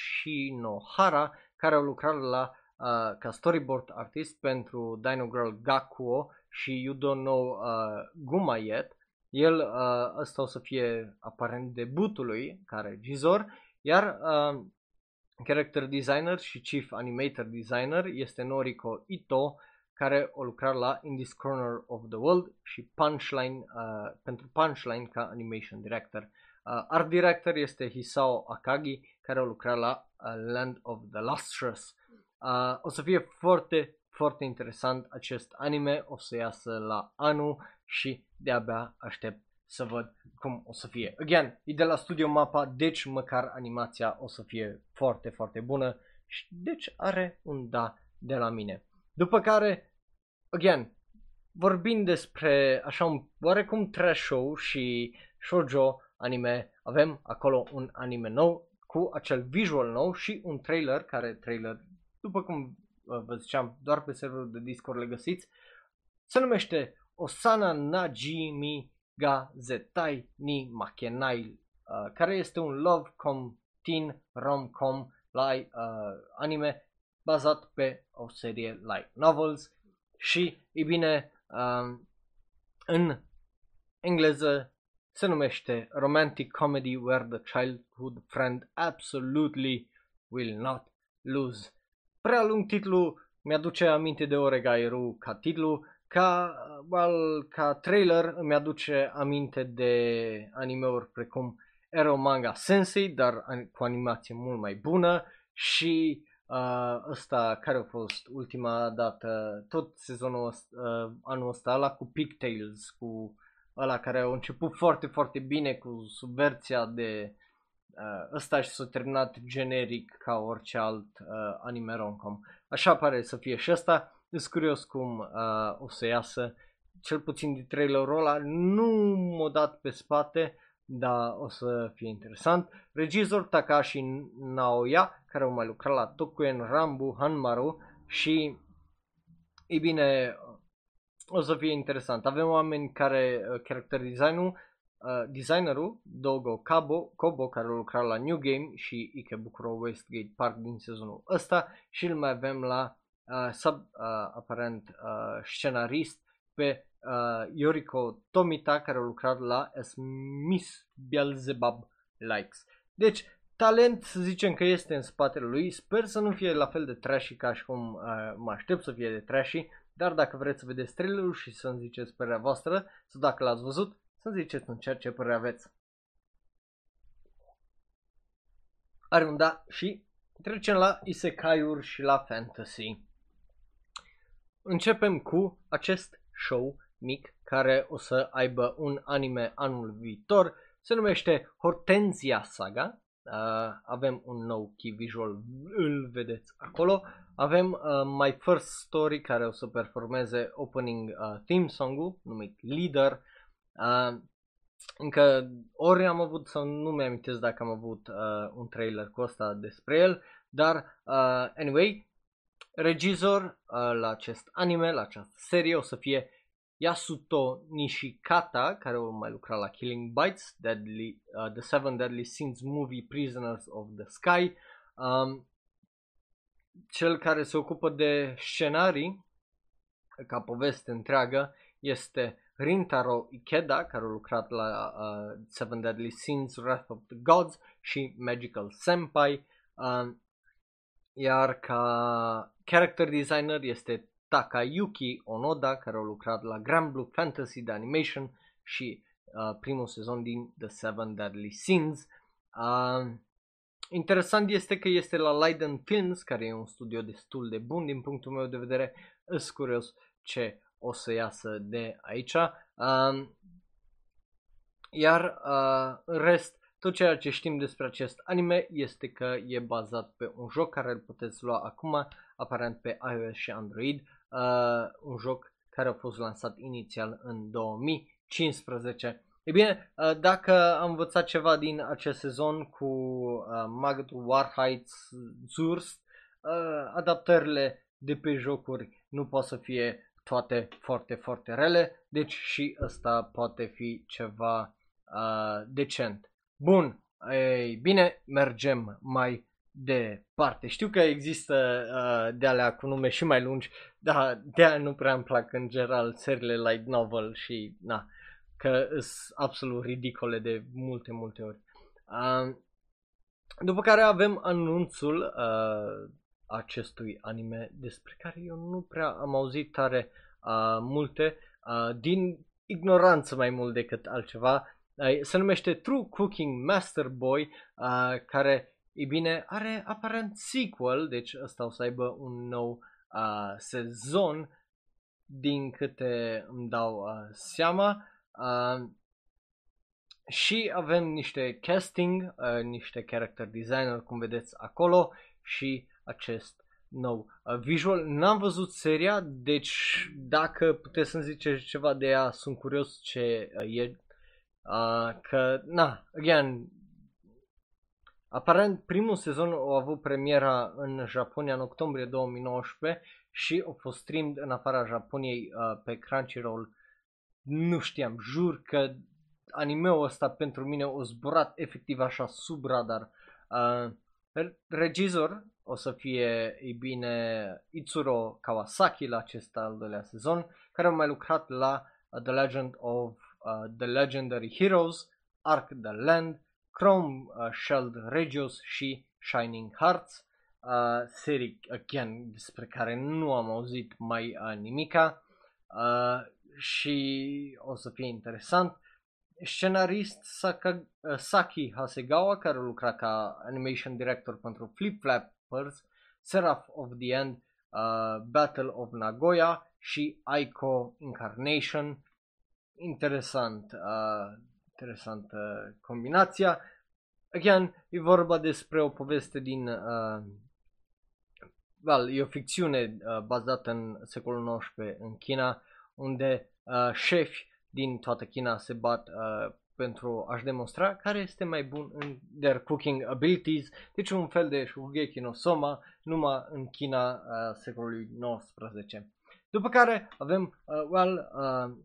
Speaker 1: Shinohara, care a lucrat la, uh, ca storyboard artist pentru Dino Girl Gakuo și You Don't Know uh, Guma Yet. El, uh, ăsta o să fie aparent debutul lui ca regizor, iar uh, character designer și chief animator designer este Noriko Ito, care a lucrat la In This Corner of the World și Punchline, uh, pentru Punchline ca animation director. Uh, art director este Hisao Akagi, care a lucrat la uh, Land of the Lustrous. Uh, o să fie foarte, foarte interesant acest anime, o să iasă la anul și de-abia aștept să văd cum o să fie. Again, e de la Studio Mappa, deci măcar animația o să fie foarte, foarte bună și deci are un da de la mine. După care, again, vorbind despre așa un oarecum trash show și shoujo anime, avem acolo un anime nou cu acel visual nou și un trailer, care trailer, după cum vă ziceam, doar pe serverul de Discord le găsiți, se numește Osana Najimi ga Zetai ni Makenai, uh, care este un love-com teen rom-com light, uh, anime bazat pe o serie light novels și, e bine, um, în engleză se numește Romantic Comedy Where the Childhood Friend Absolutely Will Not Lose. Prea lung titlu, mi-aduce aminte de Oregairu ca titlu, ca, well, ca trailer îmi aduce aminte de anime-uri precum Ero Manga Sensei, dar cu animație mult mai bună și uh, ăsta care a fost ultima dată, tot sezonul ăsta, uh, anul ăsta, ăla cu Pigtails, cu ăla care a început foarte, foarte bine cu subversia de uh, ăsta și s-a terminat generic ca orice alt uh, anime rom-com. Așa pare să fie și ăsta. Sunt curios cum uh, o să iasă, cel puțin din trailerul ăla, nu m-a dat pe spate, dar o să fie interesant. Regizor Takashi Naoya, care au mai lucrat la Tokuen Rambu Hanmaru și, e bine, o să fie interesant. Avem oameni care, uh, character design-ul, uh, designerul Dogo Kabo, Kobo, care a lucrat la New Game și Ikebukuro Westgate Park din sezonul ăsta și îl mai avem la Uh, sub, uh, aparent uh, scenarist pe uh, Yoriko Tomita, care a lucrat la As Miss Beelzebub Likes. Deci, talent să zicem că este în spatele lui. Sper să nu fie la fel de trashy ca și cum uh, mă aștept să fie de trashy, dar dacă vreți să vedeți trailerul și să-mi ziceți părerea voastră, sau dacă l-ați văzut, să-mi ziceți în ceea ce părere aveți. Are un da și trecem la isekai-uri și la fantasy. Începem cu acest show mic care o să aibă un anime anul viitor. Se numește Hortensia Saga. Uh, avem un nou key visual, îl vedeți acolo. Avem uh, My First Story, care o să performeze opening uh, theme song-ul numit Leader. Uh, încă ori am avut, sau nu mi-amintesc dacă am avut uh, un trailer cu ăsta despre el, dar uh, anyway, regizor uh, la acest anime, la această serie, o să fie Yasuto Nishikata, care o mai lucra la Killing Bites, Deadly, uh, The Seven Deadly Sins Movie, Prisoners of the Sky. Um, cel care se ocupă de scenarii, ca poveste întreagă, este Rintaro Ikeda, care a lucrat la uh, Seven Deadly Sins, Wrath of the Gods și Magical Senpai. Uh, Iar ca character designer este Takayuki Onoda, care a lucrat la Granblue Fantasy de Animation și uh, primul sezon din The Seven Deadly Sins. Uh, interesant este că este la Leiden Films, care e un studio destul de bun din punctul meu de vedere. Îs curios ce o să iasă de aici. Uh, iar uh, în rest, tot ceea ce știm despre acest anime este că e bazat pe un joc care îl puteți lua acum, aparent pe iOS și Android, uh, un joc care a fost lansat inițial în două mii cincisprezece. E bine, uh, dacă am învățat ceva din acest sezon cu uh, Magd Warheids Zurst, uh, adaptările de pe jocuri nu pot să fie toate foarte, foarte rele, deci și ăsta poate fi ceva uh, decent. Bun, ei, bine, mergem mai departe. Știu că există uh, de alea cu nume și mai lungi, dar de-aia nu prea îmi plac în general serile light novel și na, că sunt absolut ridicole de multe, multe ori. Uh, după care avem anunțul uh, acestui anime despre care eu nu prea am auzit tare uh, multe, uh, din ignoranță mai mult decât altceva. Uh, se numește True Cooking Master Boy, uh, care, e bine, are aparent sequel, deci ăsta o să aibă un nou uh, sezon, din câte îmi dau uh, seama. Uh, și avem niște casting, uh, niște character designer, cum vedeți acolo, și acest nou uh, visual. N-am văzut seria, deci dacă puteți să-mi ziceți ceva de ea, sunt curios ce uh, e. Uh, că, na, again, aparent primul sezon a avut premiera în Japonia în octombrie două mii nouăsprezece și a fost streamed în afara Japoniei uh, pe Crunchyroll. Nu știam, jur că anime-ul ăsta pentru mine a zburat efectiv așa sub radar. Uh, regizor o să fie, e bine, Itsuro Kawasaki la acest al doilea sezon, care a mai lucrat la uh, The Legend of uh, The Legendary Heroes, Arc the Land, Chrome uh, Shelled Regios și Shining Hearts, uh, serii, again, despre care nu am auzit mai uh, nimica uh, și o să fie interesant. Scenarist Saka, uh, Saki Hasegawa, care lucra ca animation director pentru Flip Flappers, Seraph of the End, uh, Battle of Nagoya și Aiko Incarnation. Interesant, uh, interesantă combinația. Again, e vorba despre o poveste din, uh, well, e o ficțiune uh, bazată în secolul nouăsprezece în China, unde uh, șefi din toată China se bat uh, pentru a-și demonstra care este mai bun în their cooking abilities, deci un fel de Shokugeki no Soma, numai în China uh, secolului nouăsprezece. După care avem, uh, well, uh,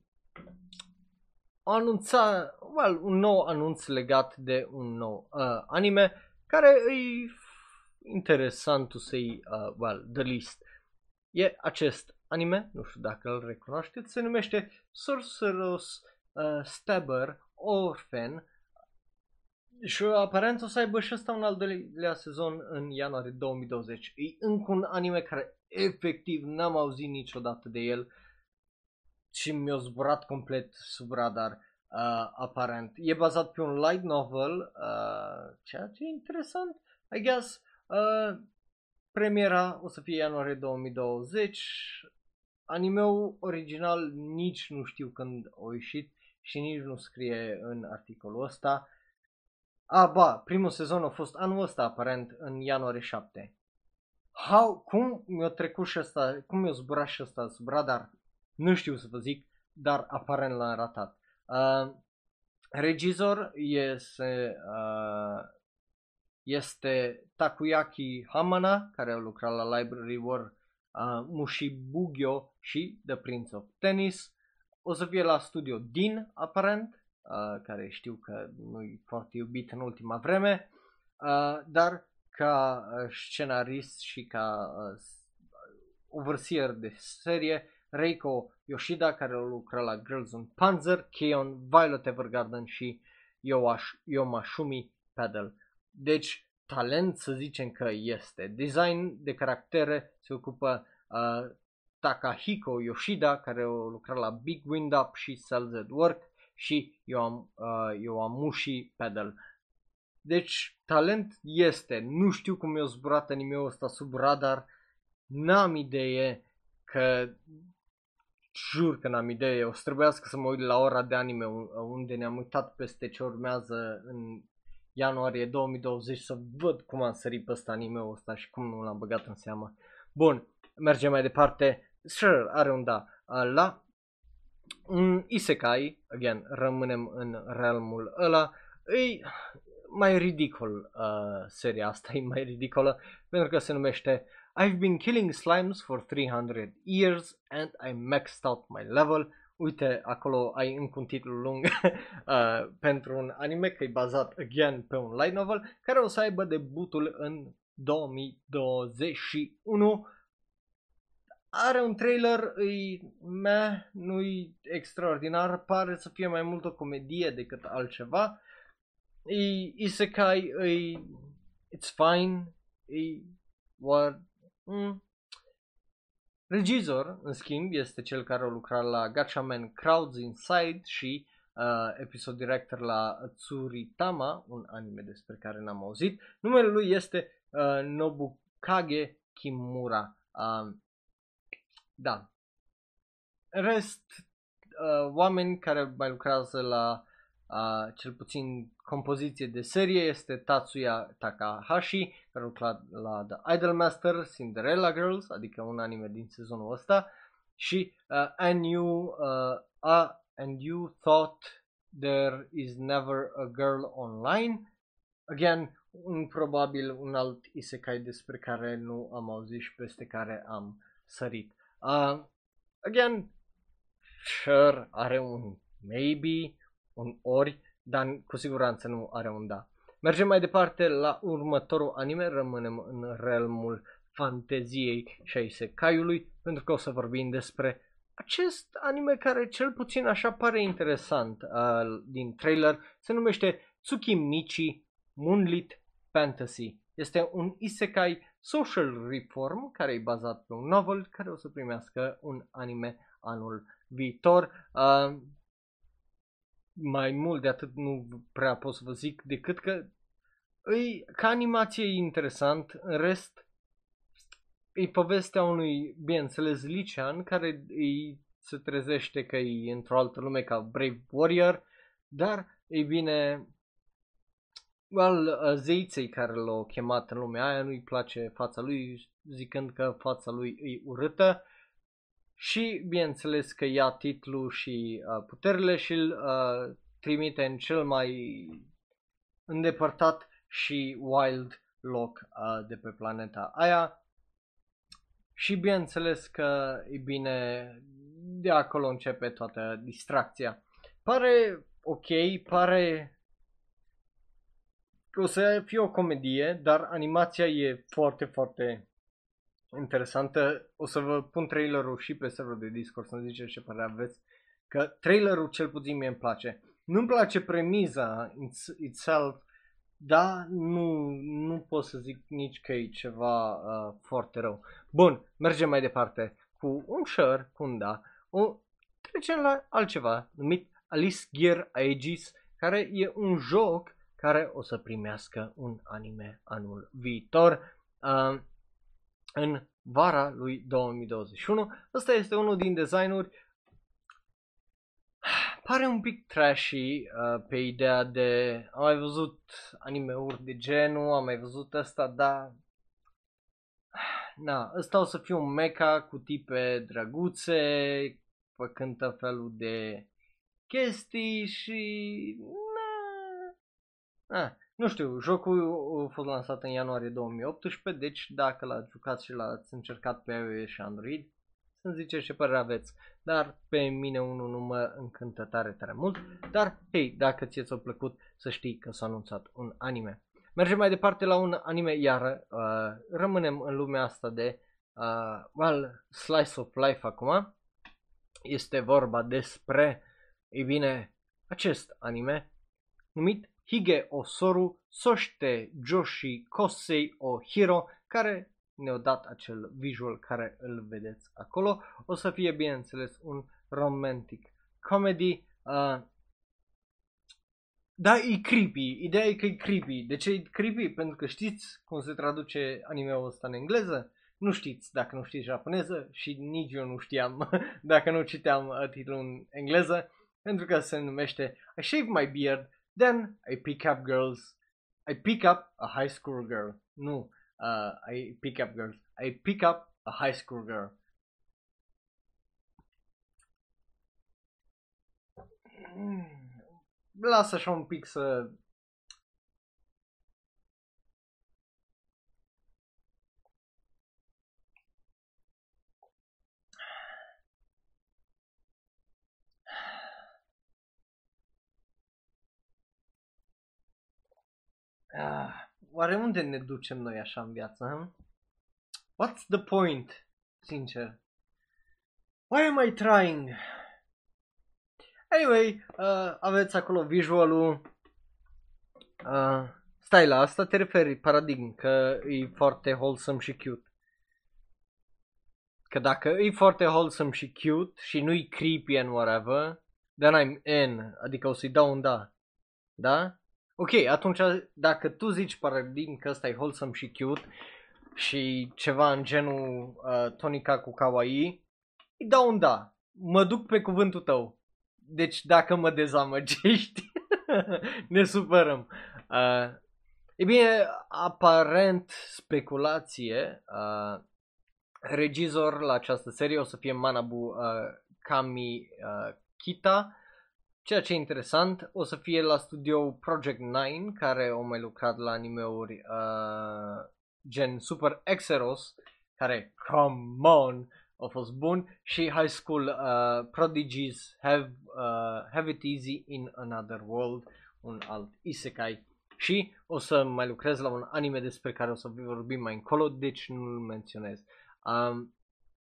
Speaker 1: anunța, well, un nou anunț legat de un nou uh, anime, care e interesant to say, uh, well, the least. E acest anime, nu știu dacă îl recunoașteți, se numește Sorcerer's uh, Stabber Orphan și aparent o să aibă și ăsta un al doilea sezon în ianuarie două mii douăzeci. E încă un anime care efectiv n-am auzit niciodată de el și mi-a zburat complet sub radar, uh, aparent. E bazat pe un light novel, uh, ceea ce e interesant, I guess. Uh, premiera o să fie ianuarie două mii douăzeci. Animeul original nici nu știu când a ieșit și nici nu scrie în articolul ăsta. A, ba, primul sezon a fost anul ăsta, aparent, în ianuarie șapte. How, cum mi-a trecut și ăsta, cum mi-a zburat și ăsta sub radar? Nu știu să vă zic, dar aparent l-am ratat. Uh, regizor este, uh, este Takuyaki Hamana, care a lucrat la Library War, uh, Mushibugyo și The Prince of Tennis. O să fie la studio Din, aparent, uh, care știu că nu e foarte iubit în ultima vreme, uh, dar ca uh, scenarist și ca uh, overseer de serie, Reiko Yoshida, care lucra la Girls on Panzer, Keion, Violet Evergarden și Yomashumi Paddle. Deci, talent să zicem că este. Design de caractere se ocupă uh, Takahiko Yoshida, care a lucrat la Big Wind Up și Cells at Work, și Yoam, uh, Yoamushi Pedal. Deci talent este. Nu știu cum i-a zburat anime-ul ăsta sub radar. N-am idee, că jur că n-am idee. O să trebuiască să mă uit la ora de anime unde ne-am uitat peste ce urmează în ianuarie două mii douăzeci să văd cum am sărit pe ăsta anime-ul ăsta și cum nu l-am băgat în seamă. Bun, mergem mai departe. Sure, are un da. La un isekai, again, rămânem în realmul ăla. E mai ridicol uh, seria asta, e mai ridicolă, pentru că se numește I've been killing slimes for three hundred years and I maxed out my level. Uite, acolo ai încă un titlu lung uh, pentru un anime, că e bazat, again, pe un light novel, care o să aibă debutul în două mii douăzeci și unu. Are un trailer, îi meh, nu-i extraordinar, pare să fie mai mult o comedie decât altceva. E isekai, e, it's fine, e what, mm. Regizor, în schimb, este cel care a lucrat la Gatchaman Crowds Inside și uh, episod director la Tsuritama, un anime despre care n-am auzit. Numele lui este uh, Nobukage Kimura. Uh, da. În rest, uh, oameni care mai lucrează la uh, cel puțin compoziție de serie este Tatsuya Takahashi, care a lucrat la The Idolmaster, Cinderella Girls, adică un anime din sezonul ăsta, și uh, and, you, uh, uh, and You Thought There Is Never a Girl Online. Again, un, probabil un alt isekai despre care nu am auzit și peste care am sărit. Uh, again, sure, are un maybe, un ori, dar cu siguranță nu are un da. Mergem mai departe la următorul anime, rămânem în realmul fanteziei și a isekaiului, pentru că o să vorbim despre acest anime care cel puțin așa pare interesant uh, din trailer. Se numește Tsukimichi Moonlit Fantasy. Este un isekai social reform care e bazat pe un novel care o să primească un anime anul viitor. Uh, mai mult de atât nu prea pot să vă zic, decât că îi, ca animație e interesant. În rest e povestea unui, bineînțeles, licean care îi se trezește că e într-o altă lume ca Brave Warrior, dar ei bine, well, zeiței care l-au chemat în lumea aia nu-i place fața lui, zicând că fața lui e urâtă. Și bineînțeles că ia titlul și uh, puterile și îl uh, trimite în cel mai îndepărtat și wild loc uh, de pe planeta aia. Și bineînțeles că, e bine, de acolo începe toată distracția. Pare ok, pare că o să fie o comedie, dar animația e foarte, foarte interesantă. O să vă pun trailerul și pe serverul de Discord să-mi ziceți ce părere aveți, că trailerul cel puțin mie îmi place. Nu-mi place premiza itself, dar nu, nu pot să zic nici că e ceva uh, foarte rău. Bun, mergem mai departe cu un share, cu un da. O, trecem la altceva numit Alice Gear Aegis, care e un joc care o să primească un anime anul viitor. Uh, în vara lui două mii douăzeci și unu. Ăsta este unul din designuri. Pare un pic trashy uh, pe ideea de am mai văzut anime-uri de genul, am mai văzut ăsta, dar na, ăsta o să fie un mecha cu tipe drăguțe, făcând tot felul de chestii și na, na. Nu știu, jocul a fost lansat în ianuarie două mii optsprezece, deci dacă l-ați jucat și l-ați încercat pe iOS și Android, să-mi ziceți ce părere aveți. Dar pe mine unul nu mă încântă tare, tare mult. Dar, hei, dacă ție ți-a plăcut, să știi că s-a anunțat un anime. Mergem mai departe la un anime, iar uh, rămânem în lumea asta de, uh, well, slice of life acum. Este vorba despre, ei bine, acest anime numit Hige o Soru, Soshite Joshi Kosei o Hiro, care ne-a dat acel visual care îl vedeți acolo. O să fie, bineînțeles, un romantic comedy. Uh, da, e creepy. Ideea e că e creepy. De ce e creepy? Pentru că știți cum se traduce anime-ul ăsta în engleză? Nu știți dacă nu știți japoneză și nici eu nu știam dacă nu citeam uh, titlul în engleză. Pentru că se numește I shave my beard, then I pick up girls. I pick up a high school girl. Nu, uh, I pick up girls. I pick up a high school girl. Lasă așa un pic să... Ah, oare unde ne ducem noi așa în viață? Huh? What's the point? Sincer. Why am I trying? Anyway, uh, aveți acolo visualul. Uh, stai, la asta te referi, paradigm, că e foarte wholesome și cute. Că dacă e foarte wholesome și cute și nu e creepy and whatever, then I'm in, adică o să-i dau un da. Da? Ok, atunci dacă tu zici paradigm că ăsta e wholesome și cute și ceva în genul uh, tonica cu kawaii, îi dau un da. Mă duc pe cuvântul tău. Deci dacă mă dezamăgești, ne supărăm. Uh, e bine, aparent speculație, uh, regizor la această serie o să fie Manabu uh, Kami uh, Kita. Ceea ce e interesant, o să fie la studio Project nine, care au mai lucrat la anime-uri uh, gen Super Exeros, care, come on, a fost bun, și High School uh, Prodigies have, uh, have It Easy in Another World, un alt isekai. Și o să mai lucrez la un anime despre care o să vorbim mai încolo, deci nu-l menționez. Um,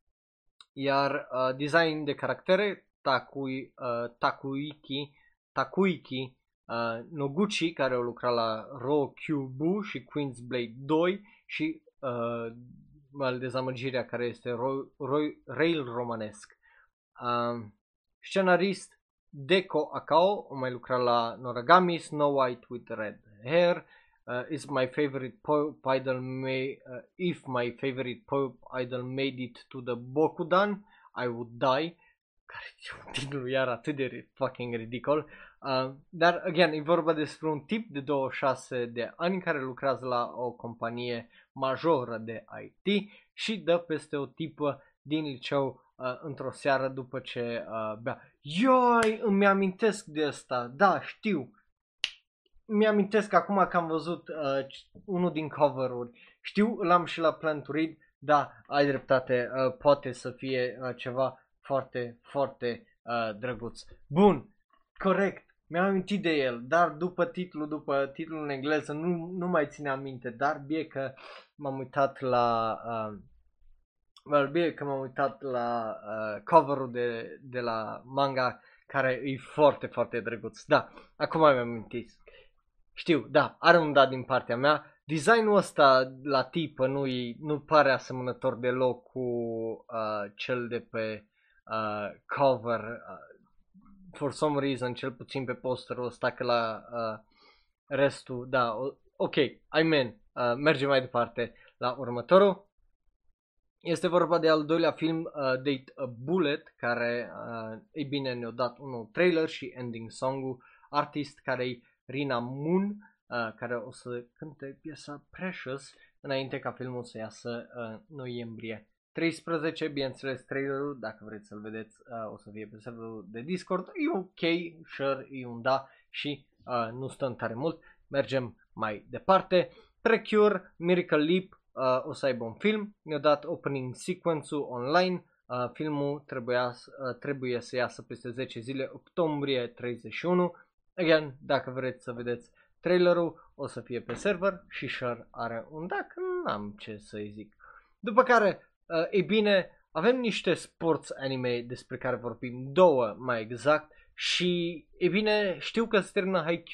Speaker 1: iar uh, design de caractere, Takui, uh, Takuiki, Takuiki uh, Noguchi, care au lucrat la Ro-Kyubu și Queen's Blade doi și uh, al dezamăgirea care este ro- ro- rail romanesc. Uh, scenarist Deko Akao, o mai lucrat la Noragami, Snow White with Red Hair, uh, is my favorite pop idol may, uh, if my favorite pop idol made it to the Bokudan, I would die. Care titlul iar atât de fucking ridicol. Uh, dar, again, e vorba despre un tip de douăzeci și șase de ani care lucrează la o companie majoră de I T și dă peste o tipă din liceu uh, într-o seară după ce uh, bea. Ioi, îmi amintesc de asta, da, știu. Mi-amintesc acum că am văzut uh, unul din cover-uri. Știu, l-am și la Plan to Read, da, ai dreptate, uh, poate să fie uh, ceva foarte, foarte uh, drăguț. Bun, corect, mi-am amintit de el, dar după titlul, după titlul în engleză nu, nu mai ține aminte, dar bine că m-am uitat la uh, well, bine că m-am uitat la uh, cover-ul de, de la manga, care e foarte, foarte drăguț. Da, acum mi-am amintit. Știu, da, are un dat din partea mea. Designul ăsta la tipă nu, nu pare asemănător deloc cu uh, cel de pe uh, cover. Uh, for some reason, cel puțin pe posterul ăsta, că la uh, restul, da, ok, I mean, uh, mergem mai departe la următorul. Este vorba de al doilea film, uh, Date a Bullet, care, uh, ei bine, ne-a dat un nou trailer și ending song-ul, artist care e Rina Moon, uh, care o să cânte piesa Precious înainte ca filmul să iasă în uh, noiembrie treisprezece. Bineînțeles, trailerul, dacă vreți să-l vedeți, uh, o să fie pe serverul de Discord. E ok, sure, e un da și uh, nu stăm tare mult. Mergem mai departe. Precure, Miracle Leap, uh, o să aibă un film. Ne-a dat opening sequence-ul online. Uh, filmul trebuia, uh, trebuie să iasă peste zece zile, octombrie treizeci și unu. Again, dacă vreți să vedeți trailerul, o să fie pe server și sure are un da, că n-am ce să-i zic. După care, uh, e bine, avem niște sports anime despre care vorbim, două mai exact, și e bine, știu că se termină Haikyuu,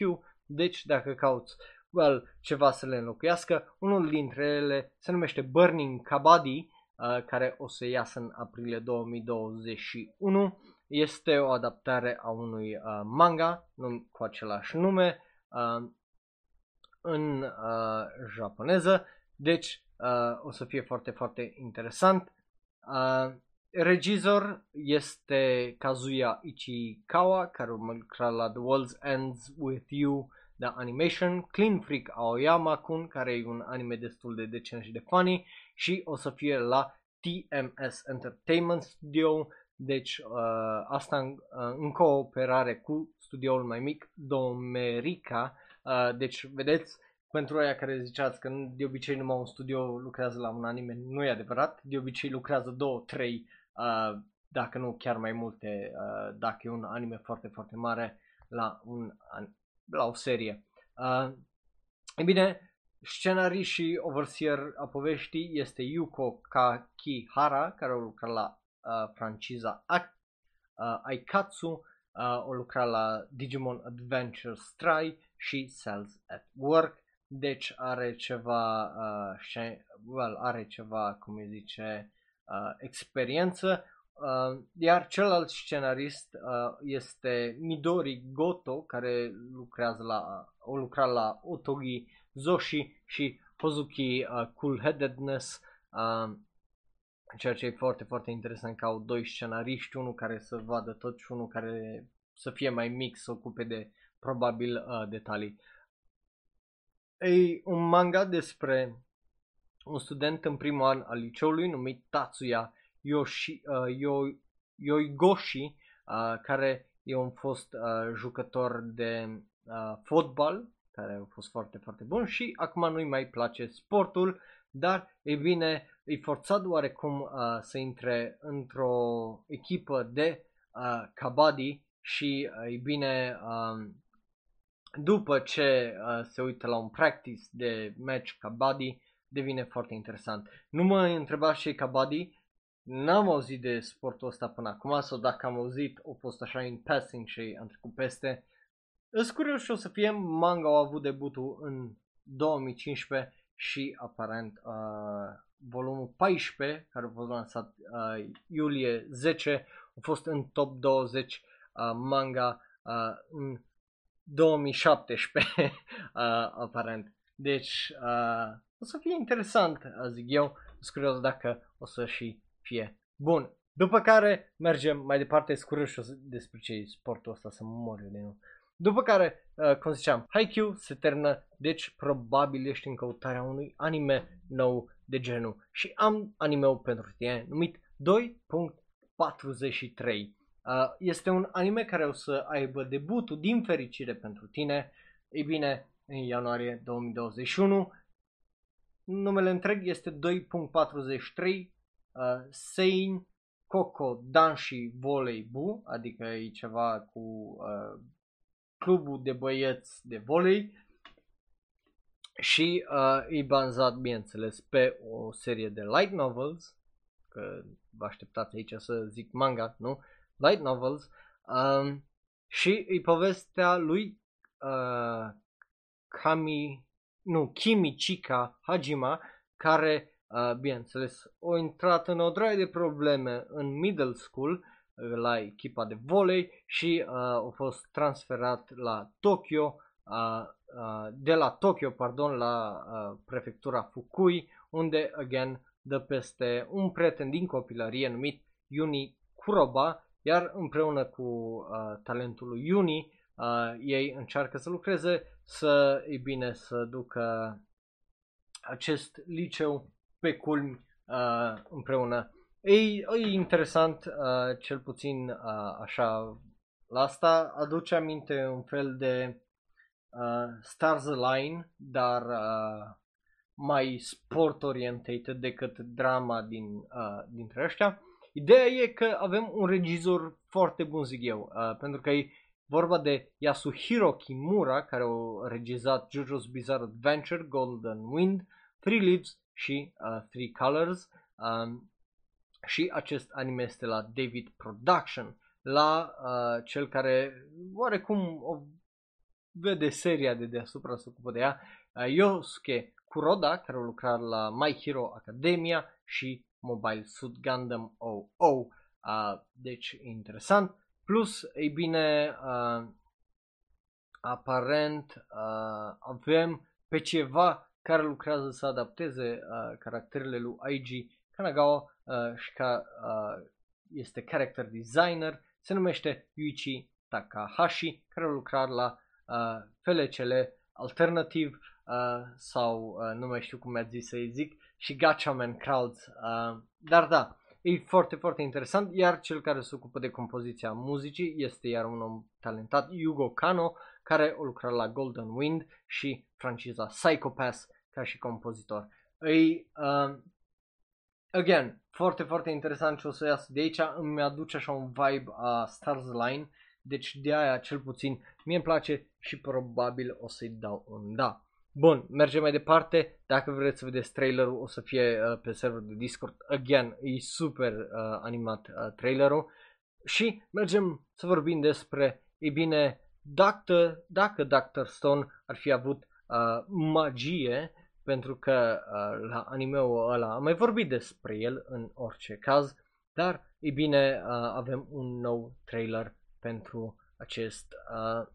Speaker 1: deci dacă cauți well, ceva să le înlocuiască, unul dintre ele se numește Burning Kabaddi, uh, care o să iasă în aprilie două mii douăzeci și unu. Este o adaptare a unui uh, manga num- cu același nume uh, în uh, japoneză, deci uh, o să fie foarte, foarte interesant. Uh, regizor este Kazuya Ichikawa, care urmă lucra la The World Ends With You, The Animation, Clean Freak Aoyama-kun, care e un anime destul de decent și de funny, și o să fie la T M S Entertainment Studio, deci uh, asta în, uh, în cooperare cu studioul mai mic Domerica. Uh, deci vedeți, pentru aia care ziceați că de obicei numai un studio lucrează la un anime, nu e adevărat, de obicei lucrează două, trei, uh, dacă nu chiar mai multe, uh, dacă e un anime foarte, foarte mare la, un, la o serie. Uh, e bine, scenarist și overseer a poveștii este Yuko Kakihara, care a lucrat la uh, franciza A- uh, Aikatsu, uh, o lucrat la Digimon Adventure Stray și Cells at Work. Deci are ceva, uh, well, are ceva, cum îi zice, uh, experiență. Uh, iar celălalt scenarist uh, este Midori Goto, care lucrează la, o lucra la Otogi Zoshi și Hozuki uh, Coolheadedness, uh, ceea ce e foarte, foarte interesant că au doi scenariști, unul care să vadă tot și unul care să fie mai mic, să ocupe de probabil uh, detalii. E un manga despre un student în primul an al liceului numit Tatsuya Yoshi, uh, Yo, Yoigoshi, uh, care e un fost uh, jucător de uh, fotbal, care a fost foarte, foarte bun și acum nu-i mai place sportul, dar e bine, e forțat oarecum uh, să intre într-o echipă de uh, kabaddi și uh, e bine... Uh, după ce uh, se uită la un practice de match kabaddi, devine foarte interesant. Nu mă întreba și kabaddi, n-am auzit de sportul ăsta până acum, sau dacă am auzit, a fost așa în passing și am trecut peste. Îs curios și o să fie, manga a avut debutul în două mii cincisprezece și aparent uh, volumul paisprezece, care a fost lansat uh, iulie zece, a fost în top douăzeci uh, manga uh, în două mii șaptesprezece, uh, aparent. Deci, uh, o să fie interesant, zic eu. Sunt curios dacă o să și fie bun. După care mergem mai departe, sunt curios despre ce e sportul ăsta, să mă mor eu de nou. După care, uh, cum ziceam, Haikyuu se termină, deci probabil ești în căutarea unui anime nou de genul. Și am anime-ul pentru tine, numit doi punct patruzeci și trei. Uh, este un anime care o să aibă debutul, din fericire pentru tine, ei bine, în ianuarie două mii douăzeci și unu. Numele întreg este doi punct patruzeci și trei uh, Sein Koko Danshi Volei-bu, adică e ceva cu uh, clubul de băieți de volei și uh, e bazat, bineînțeles, pe o serie de light novels, că vă așteptați aici să zic manga, nu? Light novels, um, și e povestea lui uh, Kami, nu, Kimichika Hajima, care, uh, bineînțeles, a intrat în o draie de probleme în middle school, uh, la echipa de volei și uh, a fost transferat la Tokyo, uh, uh, de la Tokyo, pardon, la uh, prefectura Fukui, unde, again, dă peste un prieten din copilărie numit Yuni Kuroba, iar împreună cu uh, talentul lui Yuni, uh, ei încearcă să lucreze, să, e bine, să ducă acest liceu pe culmi uh, împreună. E, e interesant, uh, cel puțin uh, așa, la asta aduce aminte un fel de uh, Stars Align, dar uh, mai sport orientated decât drama din, uh, dintre ăștia. Ideea e că avem un regizor foarte bun, zic eu, uh, pentru că e vorba de Yasuhiro Kimura, care a regizat JoJo's Bizarre Adventure, Golden Wind, Three Leaves și uh, Three Colors, um, și acest anime este la David Production, la uh, cel care oarecum o vede seria de deasupra, se ocupă de ea, uh, Yosuke Kuroda, care a lucrat la My Hero Academia și Mobile Suit Gundam O O. Uh, deci, interesant. Plus, ei bine, uh, aparent uh, avem pe ceva care lucrează să adapteze uh, caracterele lui Eiji Kanagawa uh, și ca uh, este character designer, se numește Yuichi Takahashi, care a lucrat la uh, F L C L Alternative uh, sau uh, nu mai știu cum mi-a zis să-i zic, și Gatchaman Crowds. Uh, dar da, e foarte, foarte interesant, iar cel care se ocupă de compoziția muzicii este iar un om talentat, Yugo Kano, care a lucrat la Golden Wind și franciza Psycho Pass ca și compozitor. Îi, uh, again, foarte, foarte interesant ce o să iasă de aici, îmi aduce așa un vibe a Stars Line, deci de aia cel puțin mie îmi place și probabil o să-i dau un da. Bun, mergem mai departe, dacă vreți să vedeți trailerul o să fie uh, pe serverul de Discord, again, e super uh, animat uh, trailerul și mergem să vorbim despre, e bine, Dacă, dacă doctor Stone ar fi avut uh, magie, pentru că uh, la anime-ul ăla am mai vorbit despre el în orice caz, dar e bine, uh, avem un nou trailer pentru acest uh,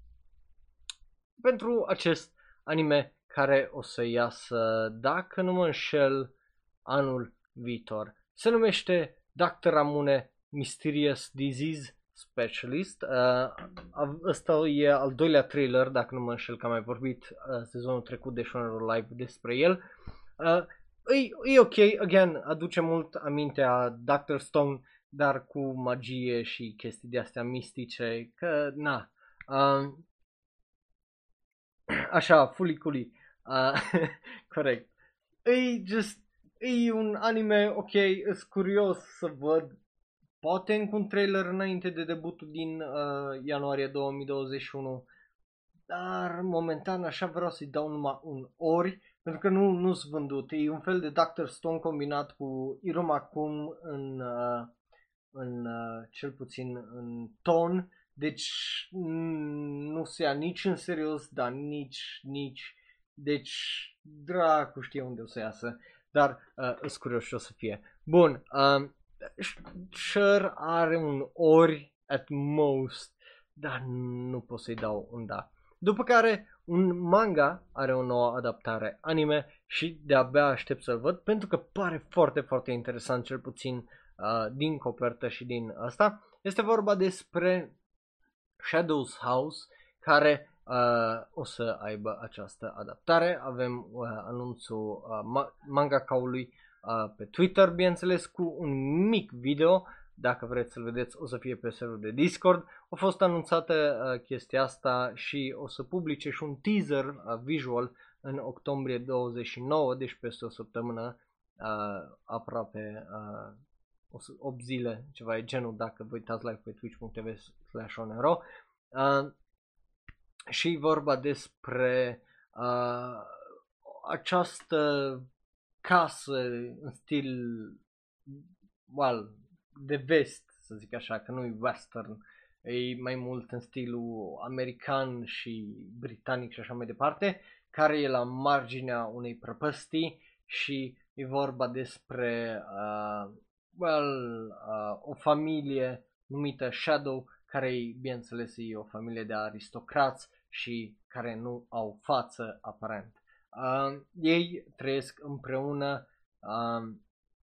Speaker 1: pentru acest anime care o să iasă, dacă nu mă înșel, anul viitor. Se numește doctor Ramune Mysterious Disease Specialist. Uh, ăsta e al doilea trailer, dacă nu mă înșel, că am mai vorbit uh, sezonul trecut de Shonero Live despre el. Uh, e, e ok, again, aduce mult amintea doctor Stone, dar cu magie și chestii de astea mistice, că na. Uh, așa, fuliculi. Uh, corect. E just, e un anime, ok, e curios să văd. Poate încă un trailer înainte de debutul din uh, ianuarie două mii douăzeci și unu, dar momentan așa vreau să-i dau numai un ori, pentru că nu nu sunt vândut. E un fel de doctor Stone combinat cu Irumakun în, uh, în uh, cel puțin în ton, deci nu se ia nici în serios, dar nici, nici, deci dracu știe unde o să iasă, dar uh, îs curios ce o să fie. Bun, uh, Sure are un ori at most, dar nu pot să-i dau un da. După care un manga are o nouă adaptare anime și de-abia aștept să-l văd, pentru că pare foarte, foarte interesant, cel puțin uh, din copertă și din asta. Este vorba despre Shadow's House, care uh, o să aibă această adaptare. Avem uh, anunțul uh, ma- mangaka-ului Uh, pe Twitter, bineînțeles, cu un mic video. Dacă vreți să-l vedeți, o să fie pe serverul de Discord. A fost anunțată uh, chestia asta și o să publice și un teaser uh, visual în octombrie douăzeci și nouă, deci peste o săptămână, uh, aproape uh, opt zile, ceva e genul, dacă vă uitați live pe twitch punct tv slash onero. Uh, și vorba despre uh, această casă în stil, well, de vest, să zic așa, că nu e western, e mai mult în stilul american și britanic și așa mai departe, care e la marginea unei prăpăstii și e vorba despre uh, well, uh, o familie numită Shadow, care e, bineînțeles, e o familie de aristocrați și care nu au față aparent. Uh, ei trăiesc împreună uh,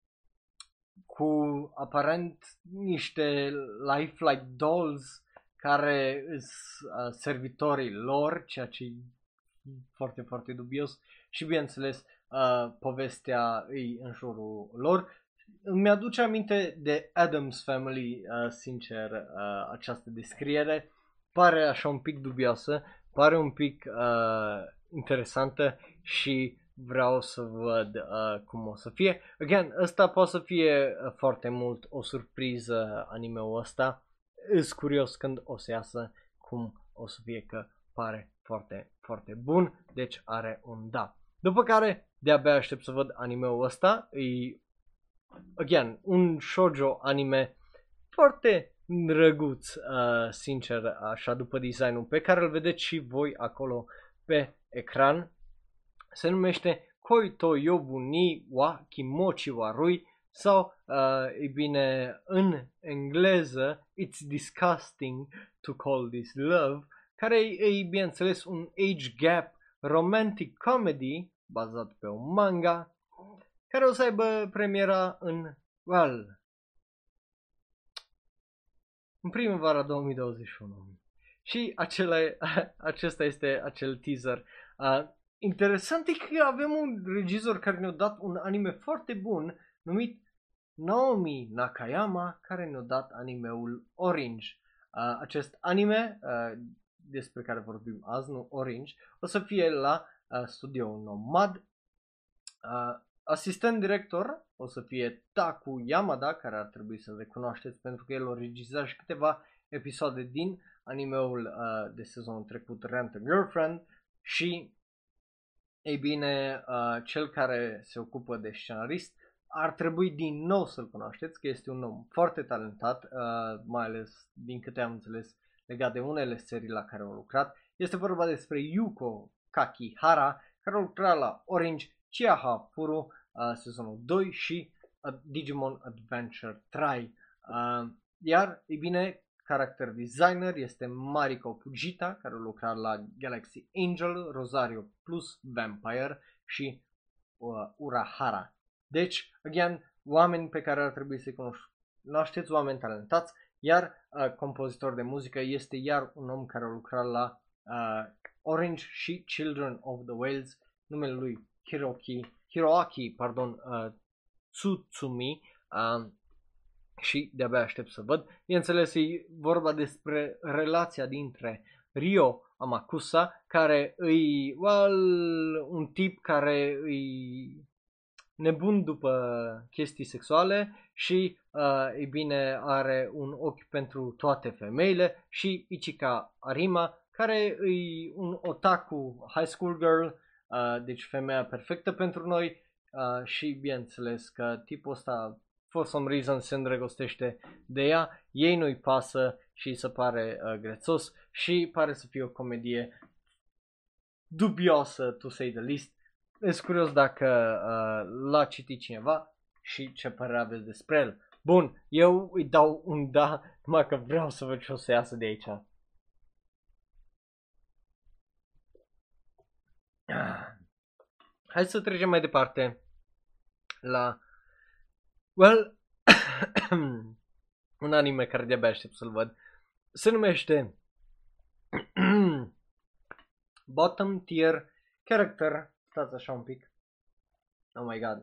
Speaker 1: cu aparent niște lifelike dolls care sunt uh, servitorii lor, ceea ce e foarte, foarte dubios și bineînțeles uh, povestea e în jurul lor. Îmi aduce aminte de Addams Family, uh, sincer, uh, această descriere pare așa un pic dubioasă, pare un pic uh, interesantă și vreau să văd uh, cum o să fie. Again, ăsta poate să fie uh, foarte mult o surpriză, anime-ul ăsta. Îs curios când o să iasă, cum o să fie, că pare foarte, foarte bun, deci are un da. După care, de-abia aștept să văd anime-ul ăsta. E, again, un shoujo anime foarte drăguț, uh, sincer, așa, după designul pe care îl vedeți și voi acolo pe ecran. Se numește Koito Yobu ni wa Kimochi wa Rui sau, uh, e bine, în engleză, It's Disgusting to Call This Love, care e, e bineînțeles, un age gap romantic comedy bazat pe un manga, care o să aibă premiera în, well, în primăvara două mii douăzeci și unu. Și acela, acesta este acel teaser. Uh, interesant e că avem un regizor care ne-a dat un anime foarte bun numit Naomi Nakayama, care ne-a dat animeul Orange. Uh, acest anime uh, despre care vorbim azi, nu Orange, o să fie la uh, studioul Nomad. Uh, asistent director o să fie Taku Yamada, care ar trebui să-l recunoașteți pentru că el a regizat și câteva episoade din animeul uh, de sezonul trecut Rent a Girlfriend și, ei bine, uh, cel care se ocupă de scenarist ar trebui din nou să-l cunoașteți, că este un om foarte talentat, uh, mai ales din câte am înțeles legat de unele serii la care au lucrat. Este vorba despre Yuko Kakihara, care a lucrat la Orange, Chiaha Furu, uh, sezonul doi și uh, Digimon Adventure trei. Uh, iar, e bine, character designer este Mariko Fujita, care a lucrat la Galaxy Angel, Rosario Plus Vampire și uh, Urahara. Deci, again, oameni pe care ar trebui să-i cunoașteți, oameni talentați, iar uh, compozitor de muzică este iar un om care a lucrat la uh, Orange și Children of the Whales, numele lui Hiroki, Hiroaki, pardon, uh, Tsutsumi, uh, și de-abia aștept să văd. Bineînțeles, e vorba despre relația dintre Ryo Amakusa, care e, well, un tip care e nebun după chestii sexuale și, uh, e bine, are un ochi pentru toate femeile, și Ichika Arima, care e un otaku high school girl, uh, deci femeia perfectă pentru noi, uh, și bineînțeles că tipul ăsta for some reason se îndrăgostește de ea, ei nu-i pasă și îi se pare uh, grețos și pare să fie o comedie dubioasă, to say the least. Ești curios dacă uh, l-a citit cineva și ce părere aveți despre el. Bun, eu îi dau un da, numai că vreau să văd ce o să iasă de aici. Hai să trecem mai departe la, well, un anime care de-abia aștept să-l văd. Se numește Bottom Tier Character. Stați așa un pic. Oh my god.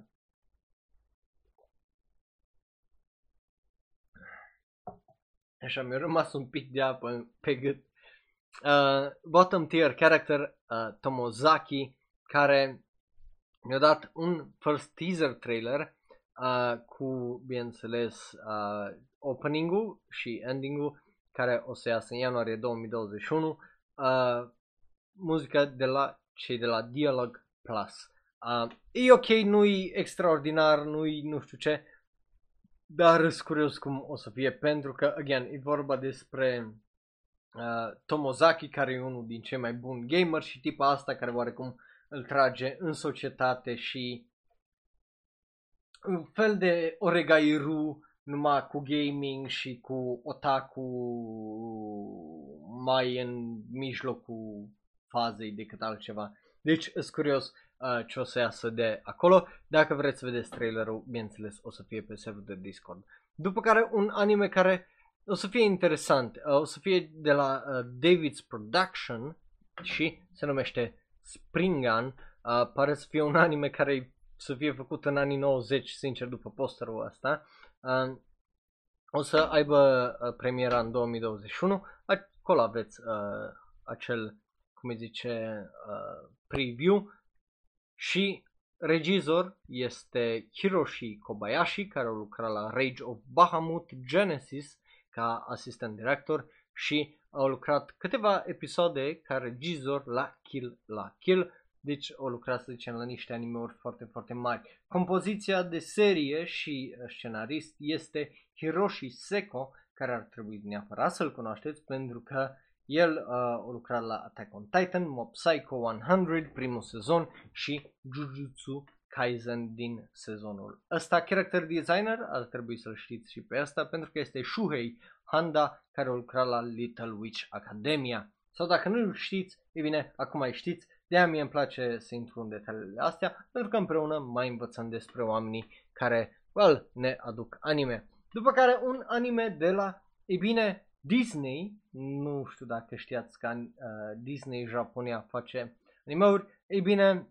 Speaker 1: Așa, mi-a rămas un pic de apă pe gât. Uh, bottom Tier Character, uh, Tomozaki, care mi-a dat un first teaser trailer uh, cu, bineînțeles, uh, opening-ul și ending-ul, care o să iasă în ianuarie două mii douăzeci și unu. Uh, muzica de la cei de la Dialog Plus. Uh, e ok, nu-i extraordinar, nu-i nu știu ce, dar sunt curios cum o să fie, pentru că, again, e vorba despre uh, Tomozaki, care e unul din cei mai buni gamer și tipa asta care oarecum îl trage în societate și un fel de Oregairu numai cu gaming și cu otaku mai în mijlocul fazei decât altceva. Deci, sunt curios uh, ce o să iasă de acolo. Dacă vreți să vedeți trailerul, bineînțeles, o să fie pe serverul de Discord. După care un anime care o să fie interesant, uh, o să fie de la uh, David's Production și se numește Springan. Uh, pare să fie un anime care să fie făcut în anii nouăzeci, sincer, după posterul ăsta. Uh, o să aibă uh, premiera în două mii douăzeci și unu. Acolo aveți uh, acel, cum îi zice, uh, preview. Și regizor este Hiroshi Kobayashi, care a lucrat la Rage of Bahamut Genesis ca asistent director și a lucrat câteva episoade ca regizor la Kill la Kill. Deci o lucrat, să zicem, la niște anime-uri foarte, foarte mari. Compoziția de serie și scenarist este Hiroshi Seko, care ar trebui neapărat să-l cunoașteți pentru că el uh, a lucrat la Attack on Titan, Mob Psycho o sută, primul sezon și Jujutsu Kaisen din sezonul ăsta. Character designer, ar trebui să-l știți și pe asta pentru că este Shuhei Handa, care a lucrat la Little Witch Academia. Sau dacă nu știți, e bine, acum mai știți. De-aia mie îmi place să intru în detaliile astea, pentru că împreună mai învățăm despre oamenii care, well, ne aduc anime. După care un anime de la, e bine, Disney, nu știu dacă știați că uh, Disney Japonia face anime-uri, e bine,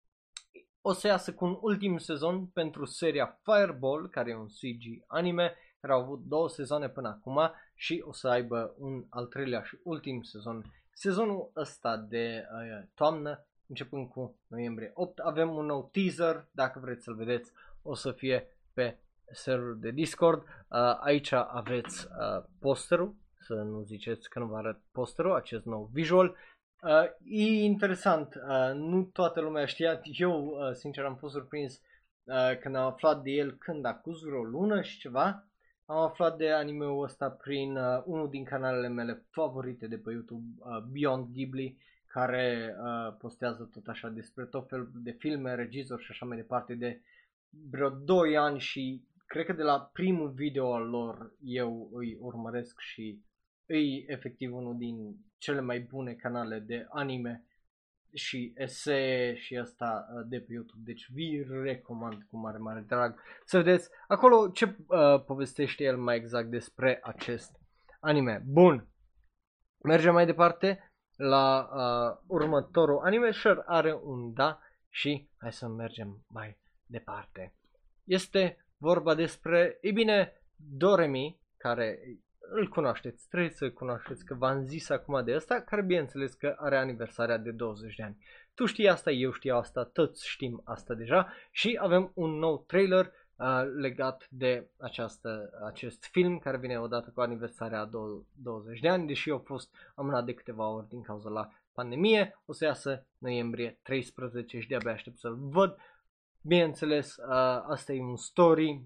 Speaker 1: o să iasă cu un ultim sezon pentru seria Fireball, care e un C G anime, care au avut două sezoane până acum și o să aibă un al treilea și ultim sezon. Sezonul ăsta de uh, toamnă, începând cu noiembrie opt, avem un nou teaser, dacă vreți să-l vedeți, o să fie pe serverul de Discord. Uh, aici aveți uh, posterul, să nu ziceți că nu vă arăt posterul, acest nou visual. Uh, e interesant, uh, nu toată lumea știa, eu uh, sincer am fost surprins uh, când am aflat de el când acuz vreo lună și ceva. Am aflat de anime-ul ăsta prin uh, unul din canalele mele favorite de pe YouTube, uh, Beyond Ghibli, care uh, postează tot așa despre tot felul de filme, regizori și așa mai departe de vreo doi ani și cred că de la primul video al lor eu îi urmăresc și îi efectiv unul din cele mai bune canale de anime și esee și asta de pe YouTube, deci vi recomand cu mare, mare drag să vedeți acolo ce uh, povestește el mai exact despre acest anime. Bun, mergem mai departe la uh, următorul anime, Sure are un da și hai să mergem mai departe. Este vorba despre, e bine, Doremi, care îl cunoașteți, trebuie să cunoașteți că v-am zis acum de asta, care bineînțeles că are aniversarea de douăzeci de ani. Tu știi asta, eu știu asta, toți știm asta deja și avem un nou trailer uh, legat de această, acest film care vine odată cu aniversarea a douăzeci de ani, deși au fost amânat de câteva ori din cauza la pandemie. O să iasă noiembrie treisprezece și de-abia aștept să-l văd. Bineînțeles, uh, asta e un story.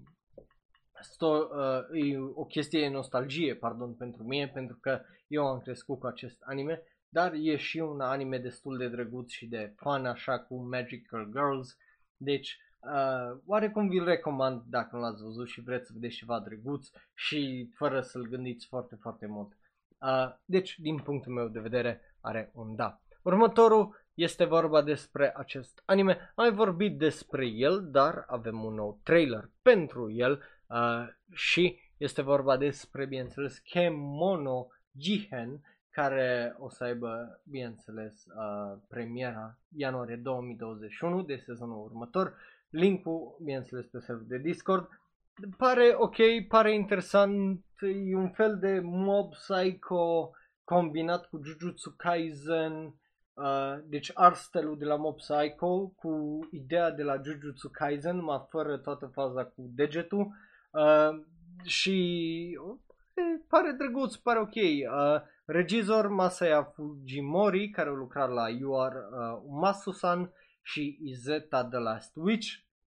Speaker 1: Sto, uh, e o chestie de nostalgie, pardon, pentru mine, pentru că eu am crescut cu acest anime, dar e și un anime destul de drăguț și de fun, așa, cu Magical Girls, deci uh, oarecum vi-l recomand dacă nu l-ați văzut și vreți să vedeți ceva drăguț și fără să-l gândiți foarte, foarte mult. Uh, deci, din punctul meu de vedere, are un da. Următorul este vorba despre acest anime, am mai vorbit despre el, dar avem un nou trailer pentru el. Uh, și este vorba despre, bineînțeles, Kemono Jihen, care o să aibă, bineînțeles, uh, premiera ianuarie două mii douăzeci și unu de sezonul următor. Linkul, bineînțeles, pe serverul de Discord. Pare ok, pare interesant, e un fel de Mob Psycho combinat cu Jujutsu Kaisen. Uh, deci art style-ul de la Mob Psycho cu ideea de la Jujutsu Kaisen, numai fără toată faza cu degetul. Uh, și uh, pare drăguț, pare ok. Uh, regizor Masaya Fujimori, care a lucrat la You Are uh, Umasu-san și Izeta The Last Witch.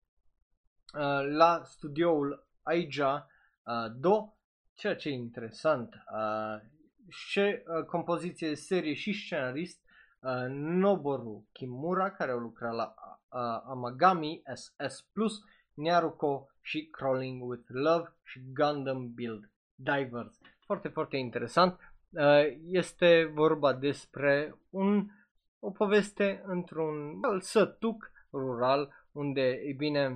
Speaker 1: Uh, la studioul Aija uh, Do, ceea ce e interesant, uh, și uh, compoziție de serie și scenarist uh, Noboru Kimura, care a lucrat la uh, Amagami S S plus, Nyaruko și Crawling with Love și Gundam Build Divers. Foarte, foarte interesant. Este vorba despre un, o poveste într-un sătuc rural unde, e bine,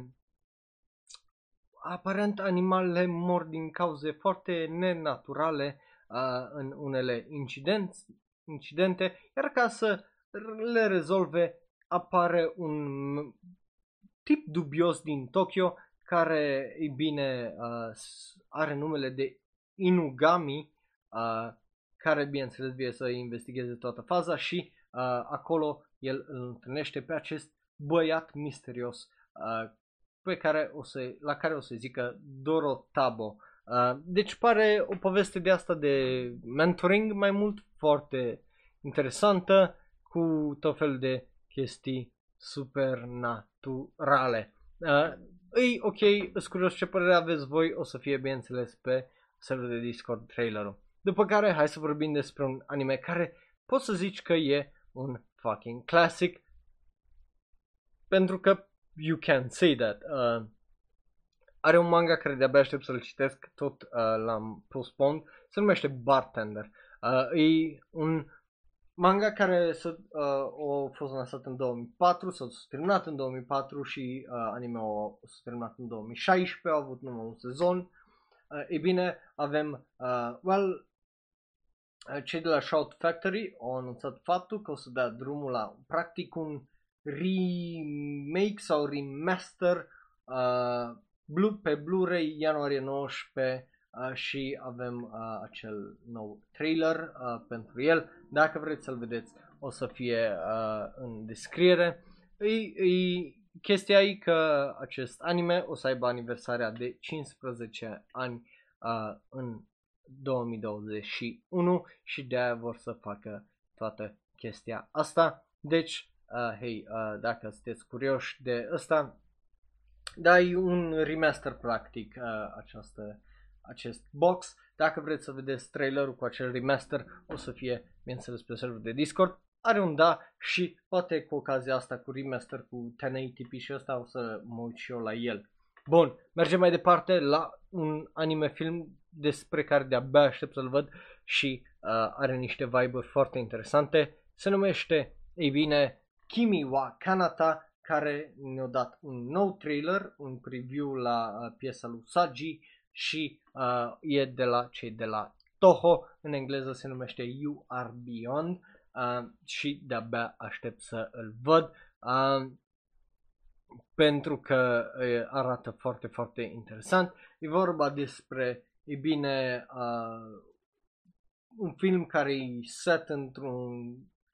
Speaker 1: aparent animalele mor din cauze foarte nenaturale în unele incident, incidente, iar ca să le rezolve apare un tip dubios din Tokyo care, e bine, uh, are numele de Inugami, uh, care, bineînțeles, vine să investigheze toată faza și uh, acolo el îl întâlnește pe acest băiat misterios uh, pe care o să, la care o să zică Dorotabo. Uh, deci pare o poveste de asta de mentoring mai mult, foarte interesantă, cu tot fel de chestii supernaturale. Uh, e ok, îți curios ce părere aveți voi, o să fie bineînțeles pe serverul de Discord trailerul. După care hai să vorbim despre un anime care poți să zici că e un fucking classic, pentru că you can say that. Uh, are un manga care de-abia aștept să-l citesc, tot uh, l-am postponed, se numește Bartender. Uh, e un manga care s-a, uh, a fost lansat în două mii patru, s-a terminat în două mii patru și uh, anime s-a terminat în două mii șaisprezece, au avut numai un sezon. Uh, e bine, avem, uh, well, uh, cei de la Shout Factory au anunțat faptul că o să dea drumul la practic un remake sau remaster uh, Blue, pe Blu-ray ianuarie nouăsprezece uh, și avem uh, acel nou trailer uh, pentru el. Dacă vreți să-l vedeți, o să fie uh, în descriere. E, e, chestia e că acest anime o să aibă aniversarea de cincisprezece ani uh, în două mii douăzeci și unu și de-aia vor să facă toată chestia asta. Deci, uh, hei, uh, dacă sunteți curioși de ăsta, da, e un remaster practic uh, această, acest box. Dacă vreți să vedeți trailerul cu acel remaster, o să fie, bineînțeles, pe serverul de Discord. Are un da și poate cu ocazia asta cu remaster cu ten eighty p și ăsta o să mă uit și eu la el. Bun, mergem mai departe la un anime film despre care de-abia aștept să-l văd și uh, are niște vibe-uri foarte interesante. Se numește, ei bine, Kimi wa Kanata, care ne-a dat un nou trailer, un preview la uh, piesa lui Sagi și uh, e de la cei de la Toho, în engleză se numește You Are Beyond uh, și de-abia aștept să îl văd uh, pentru că uh, arată foarte, foarte interesant. E vorba despre, e bine, uh, un film care e set într-un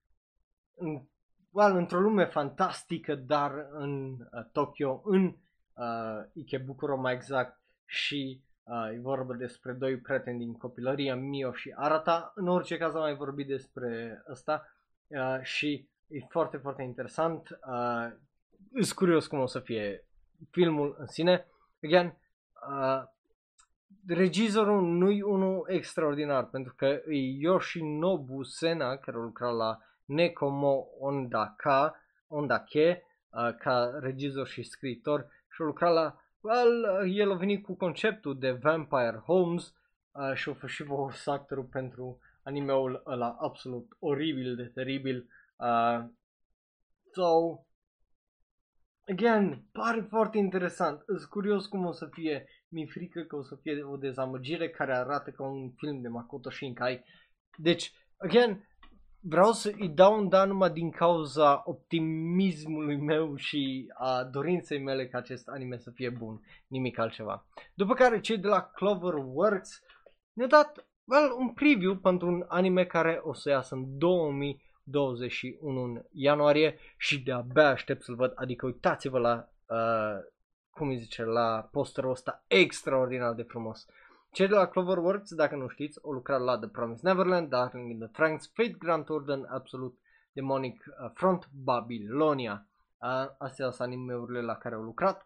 Speaker 1: în well, într-o lume fantastică, dar în uh, Tokyo, în uh, Ikebukuro mai exact, și uh, e vorba despre doi prieteni din copilărie, Mio și Arata. În orice caz am mai vorbit despre ăsta uh, și e foarte, foarte interesant. Uh, Sunt curios cum o să fie filmul în sine. Again, uh, regizorul nu e unul extraordinar, pentru că e Yoshinobu Sena, care a lucrat la Nekomo Ondaka, Ondake uh, ca regizor și scriitor și a lucrat la, well, el a venit cu conceptul de Vampire Homes uh, și a fost și voice actorul pentru animeul ăla absolut oribil de teribil. Uh, so, again, pare foarte interesant, sunt curios cum o să fie, mi-e frică că o să fie o dezamăgire care arată ca un film de Makoto Shinkai. Deci, again, vreau să îi dau un da numai din cauza optimismului meu și a dorinței mele ca acest anime să fie bun, nimic altceva. După care cei de la Cloverworks ne-au dat, well, un preview pentru un anime care o să iasă în două mii douăzeci și unu în ianuarie și de-abia aștept să-l văd, adică uitați-vă la, uh, cum îi zice, la posterul ăsta extraordinar de frumos. Cei de la Cloverworks, dacă nu știți, au lucrat la The Promised Neverland, Darling in the Franxx, Fate Grand Order, Absolute Demonic uh, Front, Babylonia. Uh, astea sunt anime-urile la care au lucrat.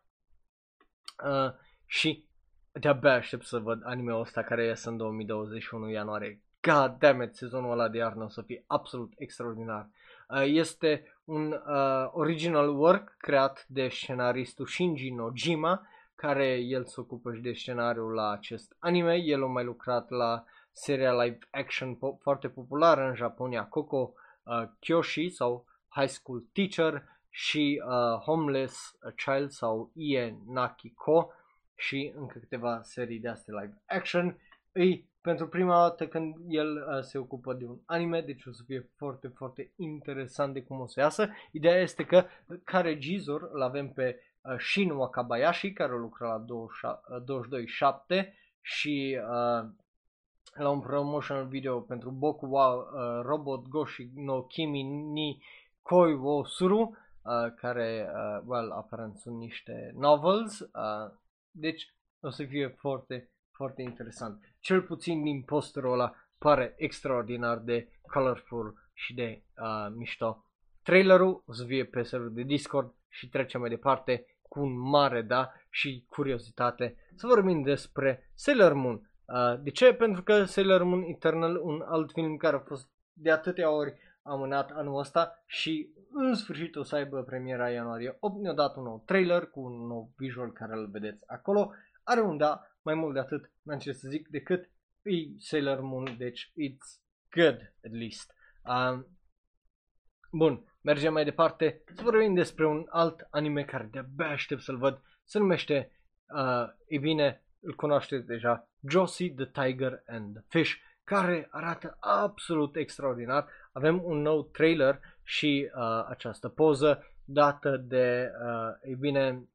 Speaker 1: Uh, și de-abia aștept să văd anime-ul ăsta care iese în două mii douăzeci și unu ianuarie. God damn it, sezonul ăla de iarnă o să fie absolut extraordinar. Uh, este un uh, original work creat de scenaristul Shinji Nojima, care el se ocupă și de scenariul la acest anime. El a mai lucrat la seria live action po- foarte populară în Japonia, Koko uh, Kyoshi sau High School Teacher și uh, Homeless Child sau Ie Nakiko și încă câteva serii de astea live action. Ei, pentru prima dată când el uh, se ocupă de un anime, deci o să fie foarte, foarte interesant de cum o să iasă. Ideea este că ca regizor îl avem pe Shin Wakabayashi, care a lucrat la douăzeci și doi șapte și uh, la un promotional video pentru Boku wa uh, Robot Goshi no Kimi ni Koi wo Suru, uh, care, uh, well, aparent sunt niște novels, uh, deci o să fie foarte, foarte interesant. Cel puțin din posterul ăla pare extraordinar de colorful și de uh, mișto. Trailerul o să fie pe serverul de Discord și trecem mai departe cu un mare da și curiozitate să vorbim despre Sailor Moon Uh, de ce? Pentru că Sailor Moon Eternal, un alt film care a fost de atâtea ori amânat anul ăsta și în sfârșit o să aibă premiera ianuarie opt, ne-a dat un nou trailer cu un nou visual care îl vedeți acolo. Are un da, mai mult de atât n-am ce să zic decât e Sailor Moon, deci it's good at least. Uh, bun, mergem mai departe să vorbim despre un alt anime care de-abia aștept să-l văd. Se numește, uh, e bine, îl cunoașteți deja, Josie the Tiger and the Fish, care arată absolut extraordinar. Avem un nou trailer și uh, această poză dată de, uh, e bine,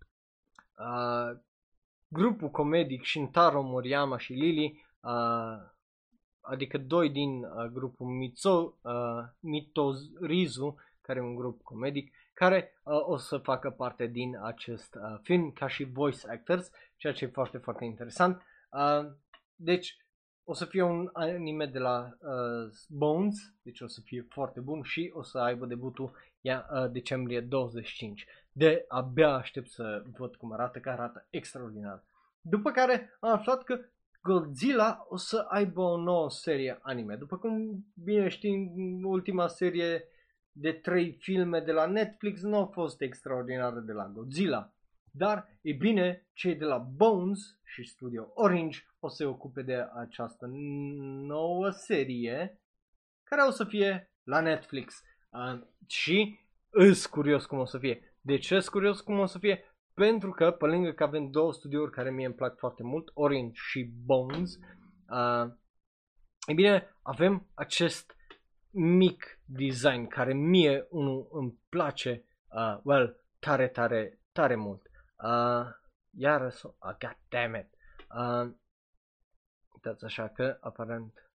Speaker 1: uh, grupul comedic Shintaro Moriyama și Lily, uh, adică doi din uh, grupul Mitsu, uh, Mitorizu, care e un grup comedic, care uh, o să facă parte din acest uh, film ca și voice actors, ceea ce e foarte, foarte interesant. Uh, deci o să fie un anime de la uh, Bones, deci o să fie foarte bun și o să aibă debutul ia, uh, decembrie douăzeci și cinci. De abia aștept să văd cum arată, că arată extraordinar. După care am aflat că Godzilla o să aibă o nouă serie anime. După cum bine știm, ultima serie de trei filme de la Netflix nu a fost extraordinară de la Godzilla. Dar, e bine, cei de la Bones și Studio Orange o să se ocupe de această nouă serie care o să fie la Netflix. Uh, și îs curios cum o să fie. De ce îs curios cum o să fie? Pentru că, pe lângă că avem două studiouri care mie îmi plac foarte mult, Orange și Bones, uh, e bine, avem acest mic design care mie unul îmi place, uh, well, tare, tare, tare mult. Uh, iară so, uh, god damn it. Uh, uitați așa că, aparent,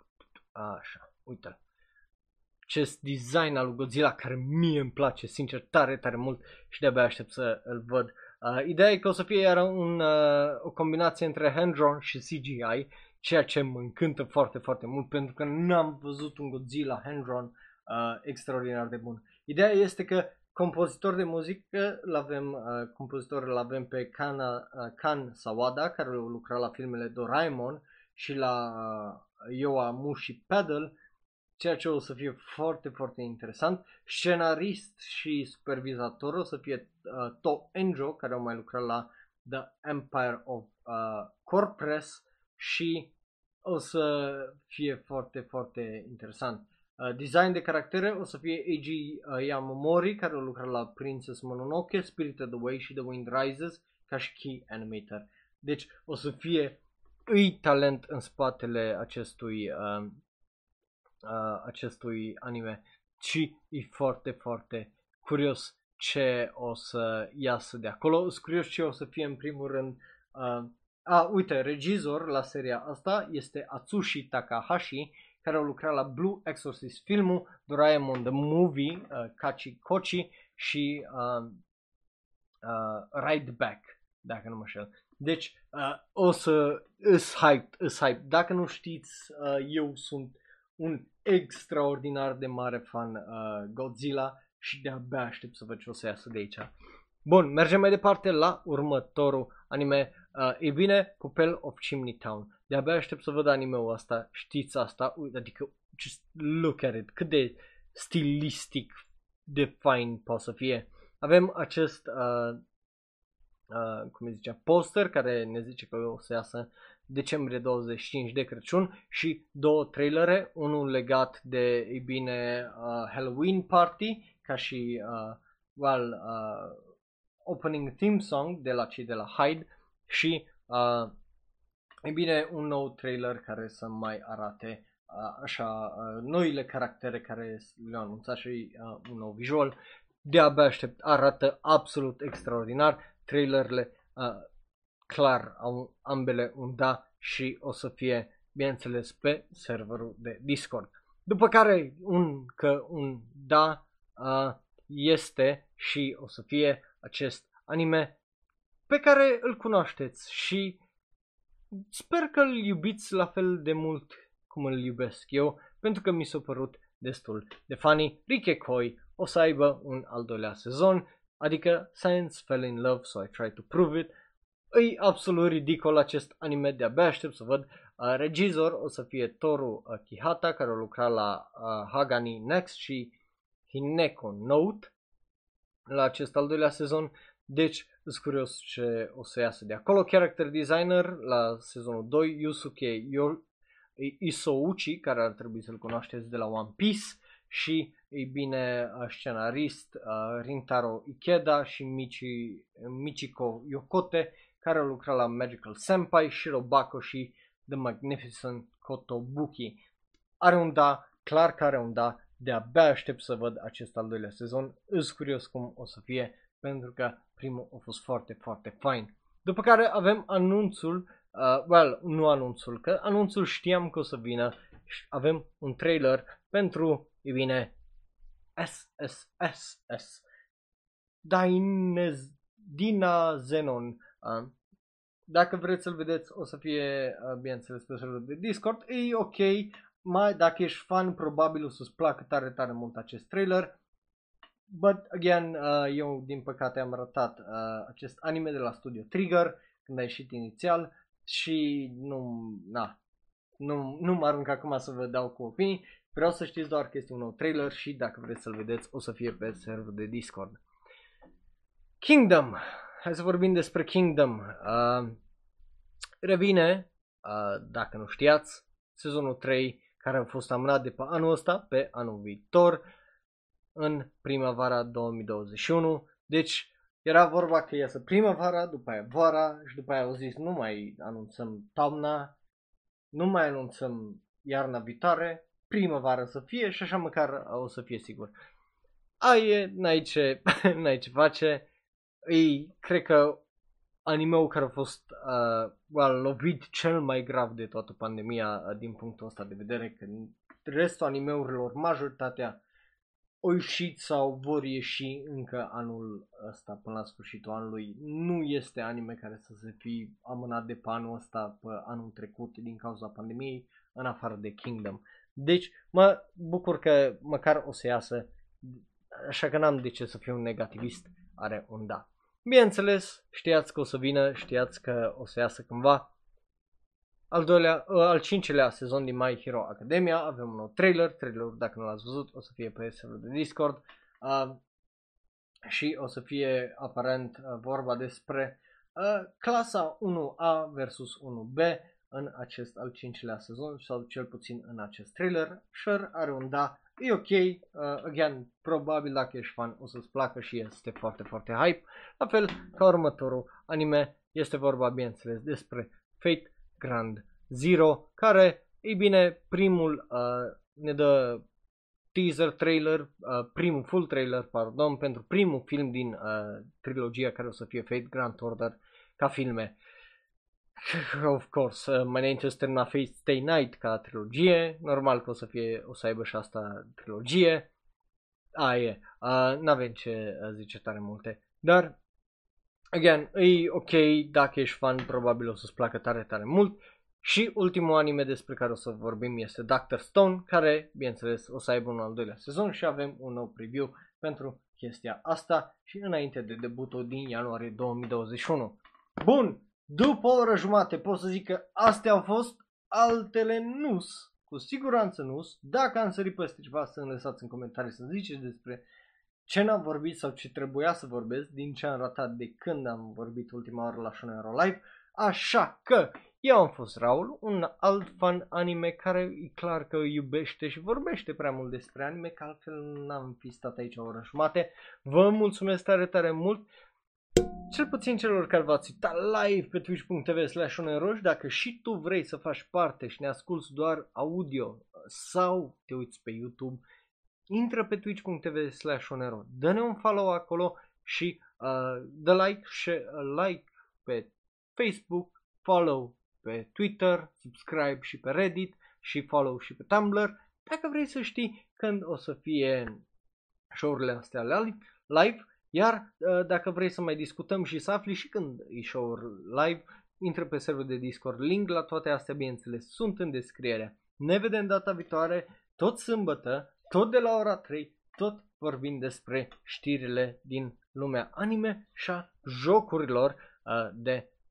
Speaker 1: așa, uite-l. Acest design al lui Godzilla care mie îmi place, sincer, tare, tare mult și de-abia aștept să îl văd. Uh, ideea e că o să fie iar un, uh, o combinație între hand-drawn și C G I, ceea ce mă încântă foarte, foarte mult pentru că n-am văzut un Godzilla hand-drawn uh, extraordinar de bun. Ideea este că compozitor de muzică l-avem, uh, compozitor l-avem pe Kana, uh, Kan Sawada, care a lucrat la filmele Doraemon și la uh, Yowamushi Pedal, ceea ce o să fie foarte, foarte interesant. Scenarist și supervizator o să fie uh, To Enjo, care au mai lucrat la The Empire of uh, Corpress și o să fie foarte, foarte interesant. Uh, design de caractere o să fie Eiji uh, Yamamori, care a lucrat la Princess Mononoke, Spirited Away și The Wind Rises ca și key animator. Deci o să fie îi talent în spatele acestui uh, uh, acestui anime și e foarte, foarte curios ce o să iasă de acolo. Sunt curios ce o să fie în primul rând. Uh, a, uite, regizor la seria asta este Atsushi Takahashi, care a lucrat la Blue Exorcist filmul, Doraemon the Movie, uh, Kachi Kochi și uh, uh, Ride Back, dacă nu mă știu. Deci uh, o să îs hyped, îs hyped. Dacă nu știți, uh, eu sunt un extraordinar de mare fan uh, Godzilla și de-abia aștept să văd ce o să iasă de aici. Bun, mergem mai departe la următorul anime. Uh, e bine, Pupil of Chimney Town. De-abia aștept să văd anime-ul ăsta, știți asta, adică just look at it, cât de stilistic de fine poate să fie. Avem acest, uh, uh, cum îi zicea, poster care ne zice că o să iasă decembrie douăzeci și cinci de Crăciun și două trailere, unul legat de, e bine, uh, Halloween Party, ca și, uh, well, uh, opening theme song de la cei de la Hyde și, uh, e bine, un nou trailer care să mai arate uh, așa uh, noile caractere care le-au anunțat și uh, un nou visual. De-abia aștept, arată absolut extraordinar. Trailerele uh, clar au ambele un da și o să fie, bineînțeles, pe serverul de Discord. După care un, că un da uh, este și o să fie acest anime pe care îl cunoașteți și sper că îl iubiți la fel de mult cum îl iubesc eu, pentru că mi s-a părut destul de funny. Rikekoi o să aibă un al doilea sezon, adică Science Fell in Love, so I try to prove it. E absolut ridicol acest anime, de-abia aștept să văd. Uh, regizor o să fie Toru uh, Kihata, care a lucrat la uh, Hagani Next și Hineko Note la acest al doilea sezon. Deci, sunt curios ce o să iasă de acolo. Character designer la sezonul doi, Yusuke Isouchi, care ar trebui să-l cunoașteți de la One Piece. Și, ei bine, scenarist uh, Rintaro Ikeda și Michi, Michiko Yokote, care au lucrat la Magical Senpai, Shirobako și The Magnificent Kotobuki. Are un da, clar că are un da, de-abia aștept să văd acest al doilea sezon. Îs curios cum o să fie, pentru că primul a fost foarte, foarte fain. După care avem anunțul, uh, well, nu anunțul, că anunțul știam că o să vină. Avem un trailer pentru, e bine, S S S S Dinez, Dina Zenon. Uh, dacă vreți să-l vedeți, o să fie, uh, bineînțeles, pe serverul de Discord. E ok, mai dacă ești fan, probabil o să-ți placă tare, tare mult acest trailer. But, again, uh, eu, din păcate, am ratat uh, acest anime de la Studio Trigger, când a ieșit inițial, și nu, na, nu, nu mă arunc acum să vă dau cu opinii. Vreau să știți doar că este un nou trailer și dacă vreți să-l vedeți, o să fie pe serverul de Discord. Kingdom. Hai să vorbim despre Kingdom. Uh, revine, uh, dacă nu știați, sezonul trei, care a fost amânat de pe anul ăsta, pe anul viitor, în primăvara două mii douăzeci și unu. Deci era vorba că iasă primăvara, după aia vara și după aia au zis nu mai anunțăm toamna, nu mai anunțăm iarna viitoare, primăvară să fie și așa măcar o să fie sigur. Aie, n-ai ce, n-ai ce face. Ei, cred că anime-ul care a fost uh, well, lovit cel mai grav de toată pandemia uh, din punctul ăsta de vedere, că restul anime-urilor, majoritatea, au ieșit sau vor ieși încă anul ăsta, până la sfârșitul anului. Nu este anime care să se fi amânat de pe anul ăsta, pe anul trecut, din cauza pandemiei, în afară de Kingdom. Deci mă bucur că măcar o să iasă, așa că n-am de ce să fiu un negativist, are un da. Bineînțeles, știați că o să vină, știați că o să iasă cândva. Al doilea, al cincilea sezon din My Hero Academia, avem un nou trailer, trailerul dacă nu l-ați văzut o să fie pe serverul de Discord uh, și o să fie aparent uh, vorba despre uh, clasa unu A versus unu B în acest al cincilea sezon sau cel puțin în acest trailer. Sure, are un da, e ok, uh, again, probabil dacă ești fan o să-ți placă și este foarte, foarte hype. La fel ca următorul anime, este vorba bineînțeles despre Fate Grand Zero, care, ei bine, primul uh, ne dă teaser trailer, uh, primul full trailer, pardon, pentru primul film din uh, trilogia care o să fie Fate Grand Order ca filme. Of course, uh, mai înainte să termina Fate Stay Night ca trilogie, normal că o să fie, o să aibă și asta trilogie. A, e, uh, n-avem ce uh, zice tare multe, dar again, e ok, dacă ești fan, probabil o să-ți placă tare, tare mult. Și ultimul anime despre care o să vorbim este Doctor Stone, care, bineînțeles, o să aibă un al doilea sezon și avem un nou preview pentru chestia asta și înainte de debutul din ianuarie două mii douăzeci și unu. Bun, după o oră jumate pot să zic că astea au fost, altele nus, cu siguranță nus. Dacă am sărit peste ceva, să-mi lăsați în comentarii să ziceți despre ce n-am vorbit sau ce trebuia să vorbesc, din ce am ratat de când am vorbit ultima oară la Shonen Ro Live. Așa că eu am fost Raul, un alt fan anime care e clar că iubește și vorbește prea mult despre anime, că altfel n-am fi stat aici o oră jumate. Vă mulțumesc tare, tare mult, cel puțin celor care v-ați uitat live pe twitch punct tv slash shonenro. Dacă și tu vrei să faci parte și ne asculti doar audio sau te uiți pe YouTube, intră pe twitch punct tv slash shonenro, dă-ne un follow acolo și uh, dă like, share, uh, like pe Facebook, follow pe Twitter, subscribe și pe Reddit și follow și pe Tumblr. Dacă vrei să știi când o să fie show-urile astea live, iar uh, dacă vrei să mai discutăm și să afli și când e show-uri live, intră pe serverul de Discord. Link la toate astea, bineînțeles, sunt în descriere. Ne vedem data viitoare, tot sâmbătă, tot de la ora trei, tot vorbind despre știrile din lumea anime și a jocurilor uh, de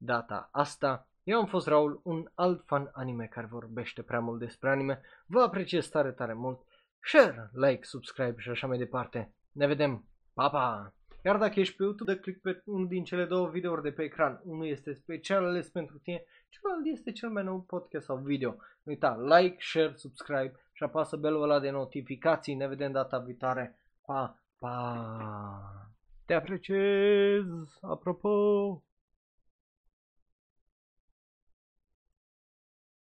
Speaker 1: data asta. Eu am fost Raul, un alt fan anime care vorbește prea mult despre anime. Vă apreciez tare, tare mult. Share, like, subscribe și așa mai departe. Ne vedem. Pa, pa! Iar dacă ești pe YouTube, dă click pe unul din cele două videouri de pe ecran. Unul este special ales pentru tine, celălalt este cel mai nou podcast sau video. Nu uita, like, share, subscribe și apasă belul ăla de notificații. Ne vedem data viitoare. Pa, pa! Te apreciez! Apropo!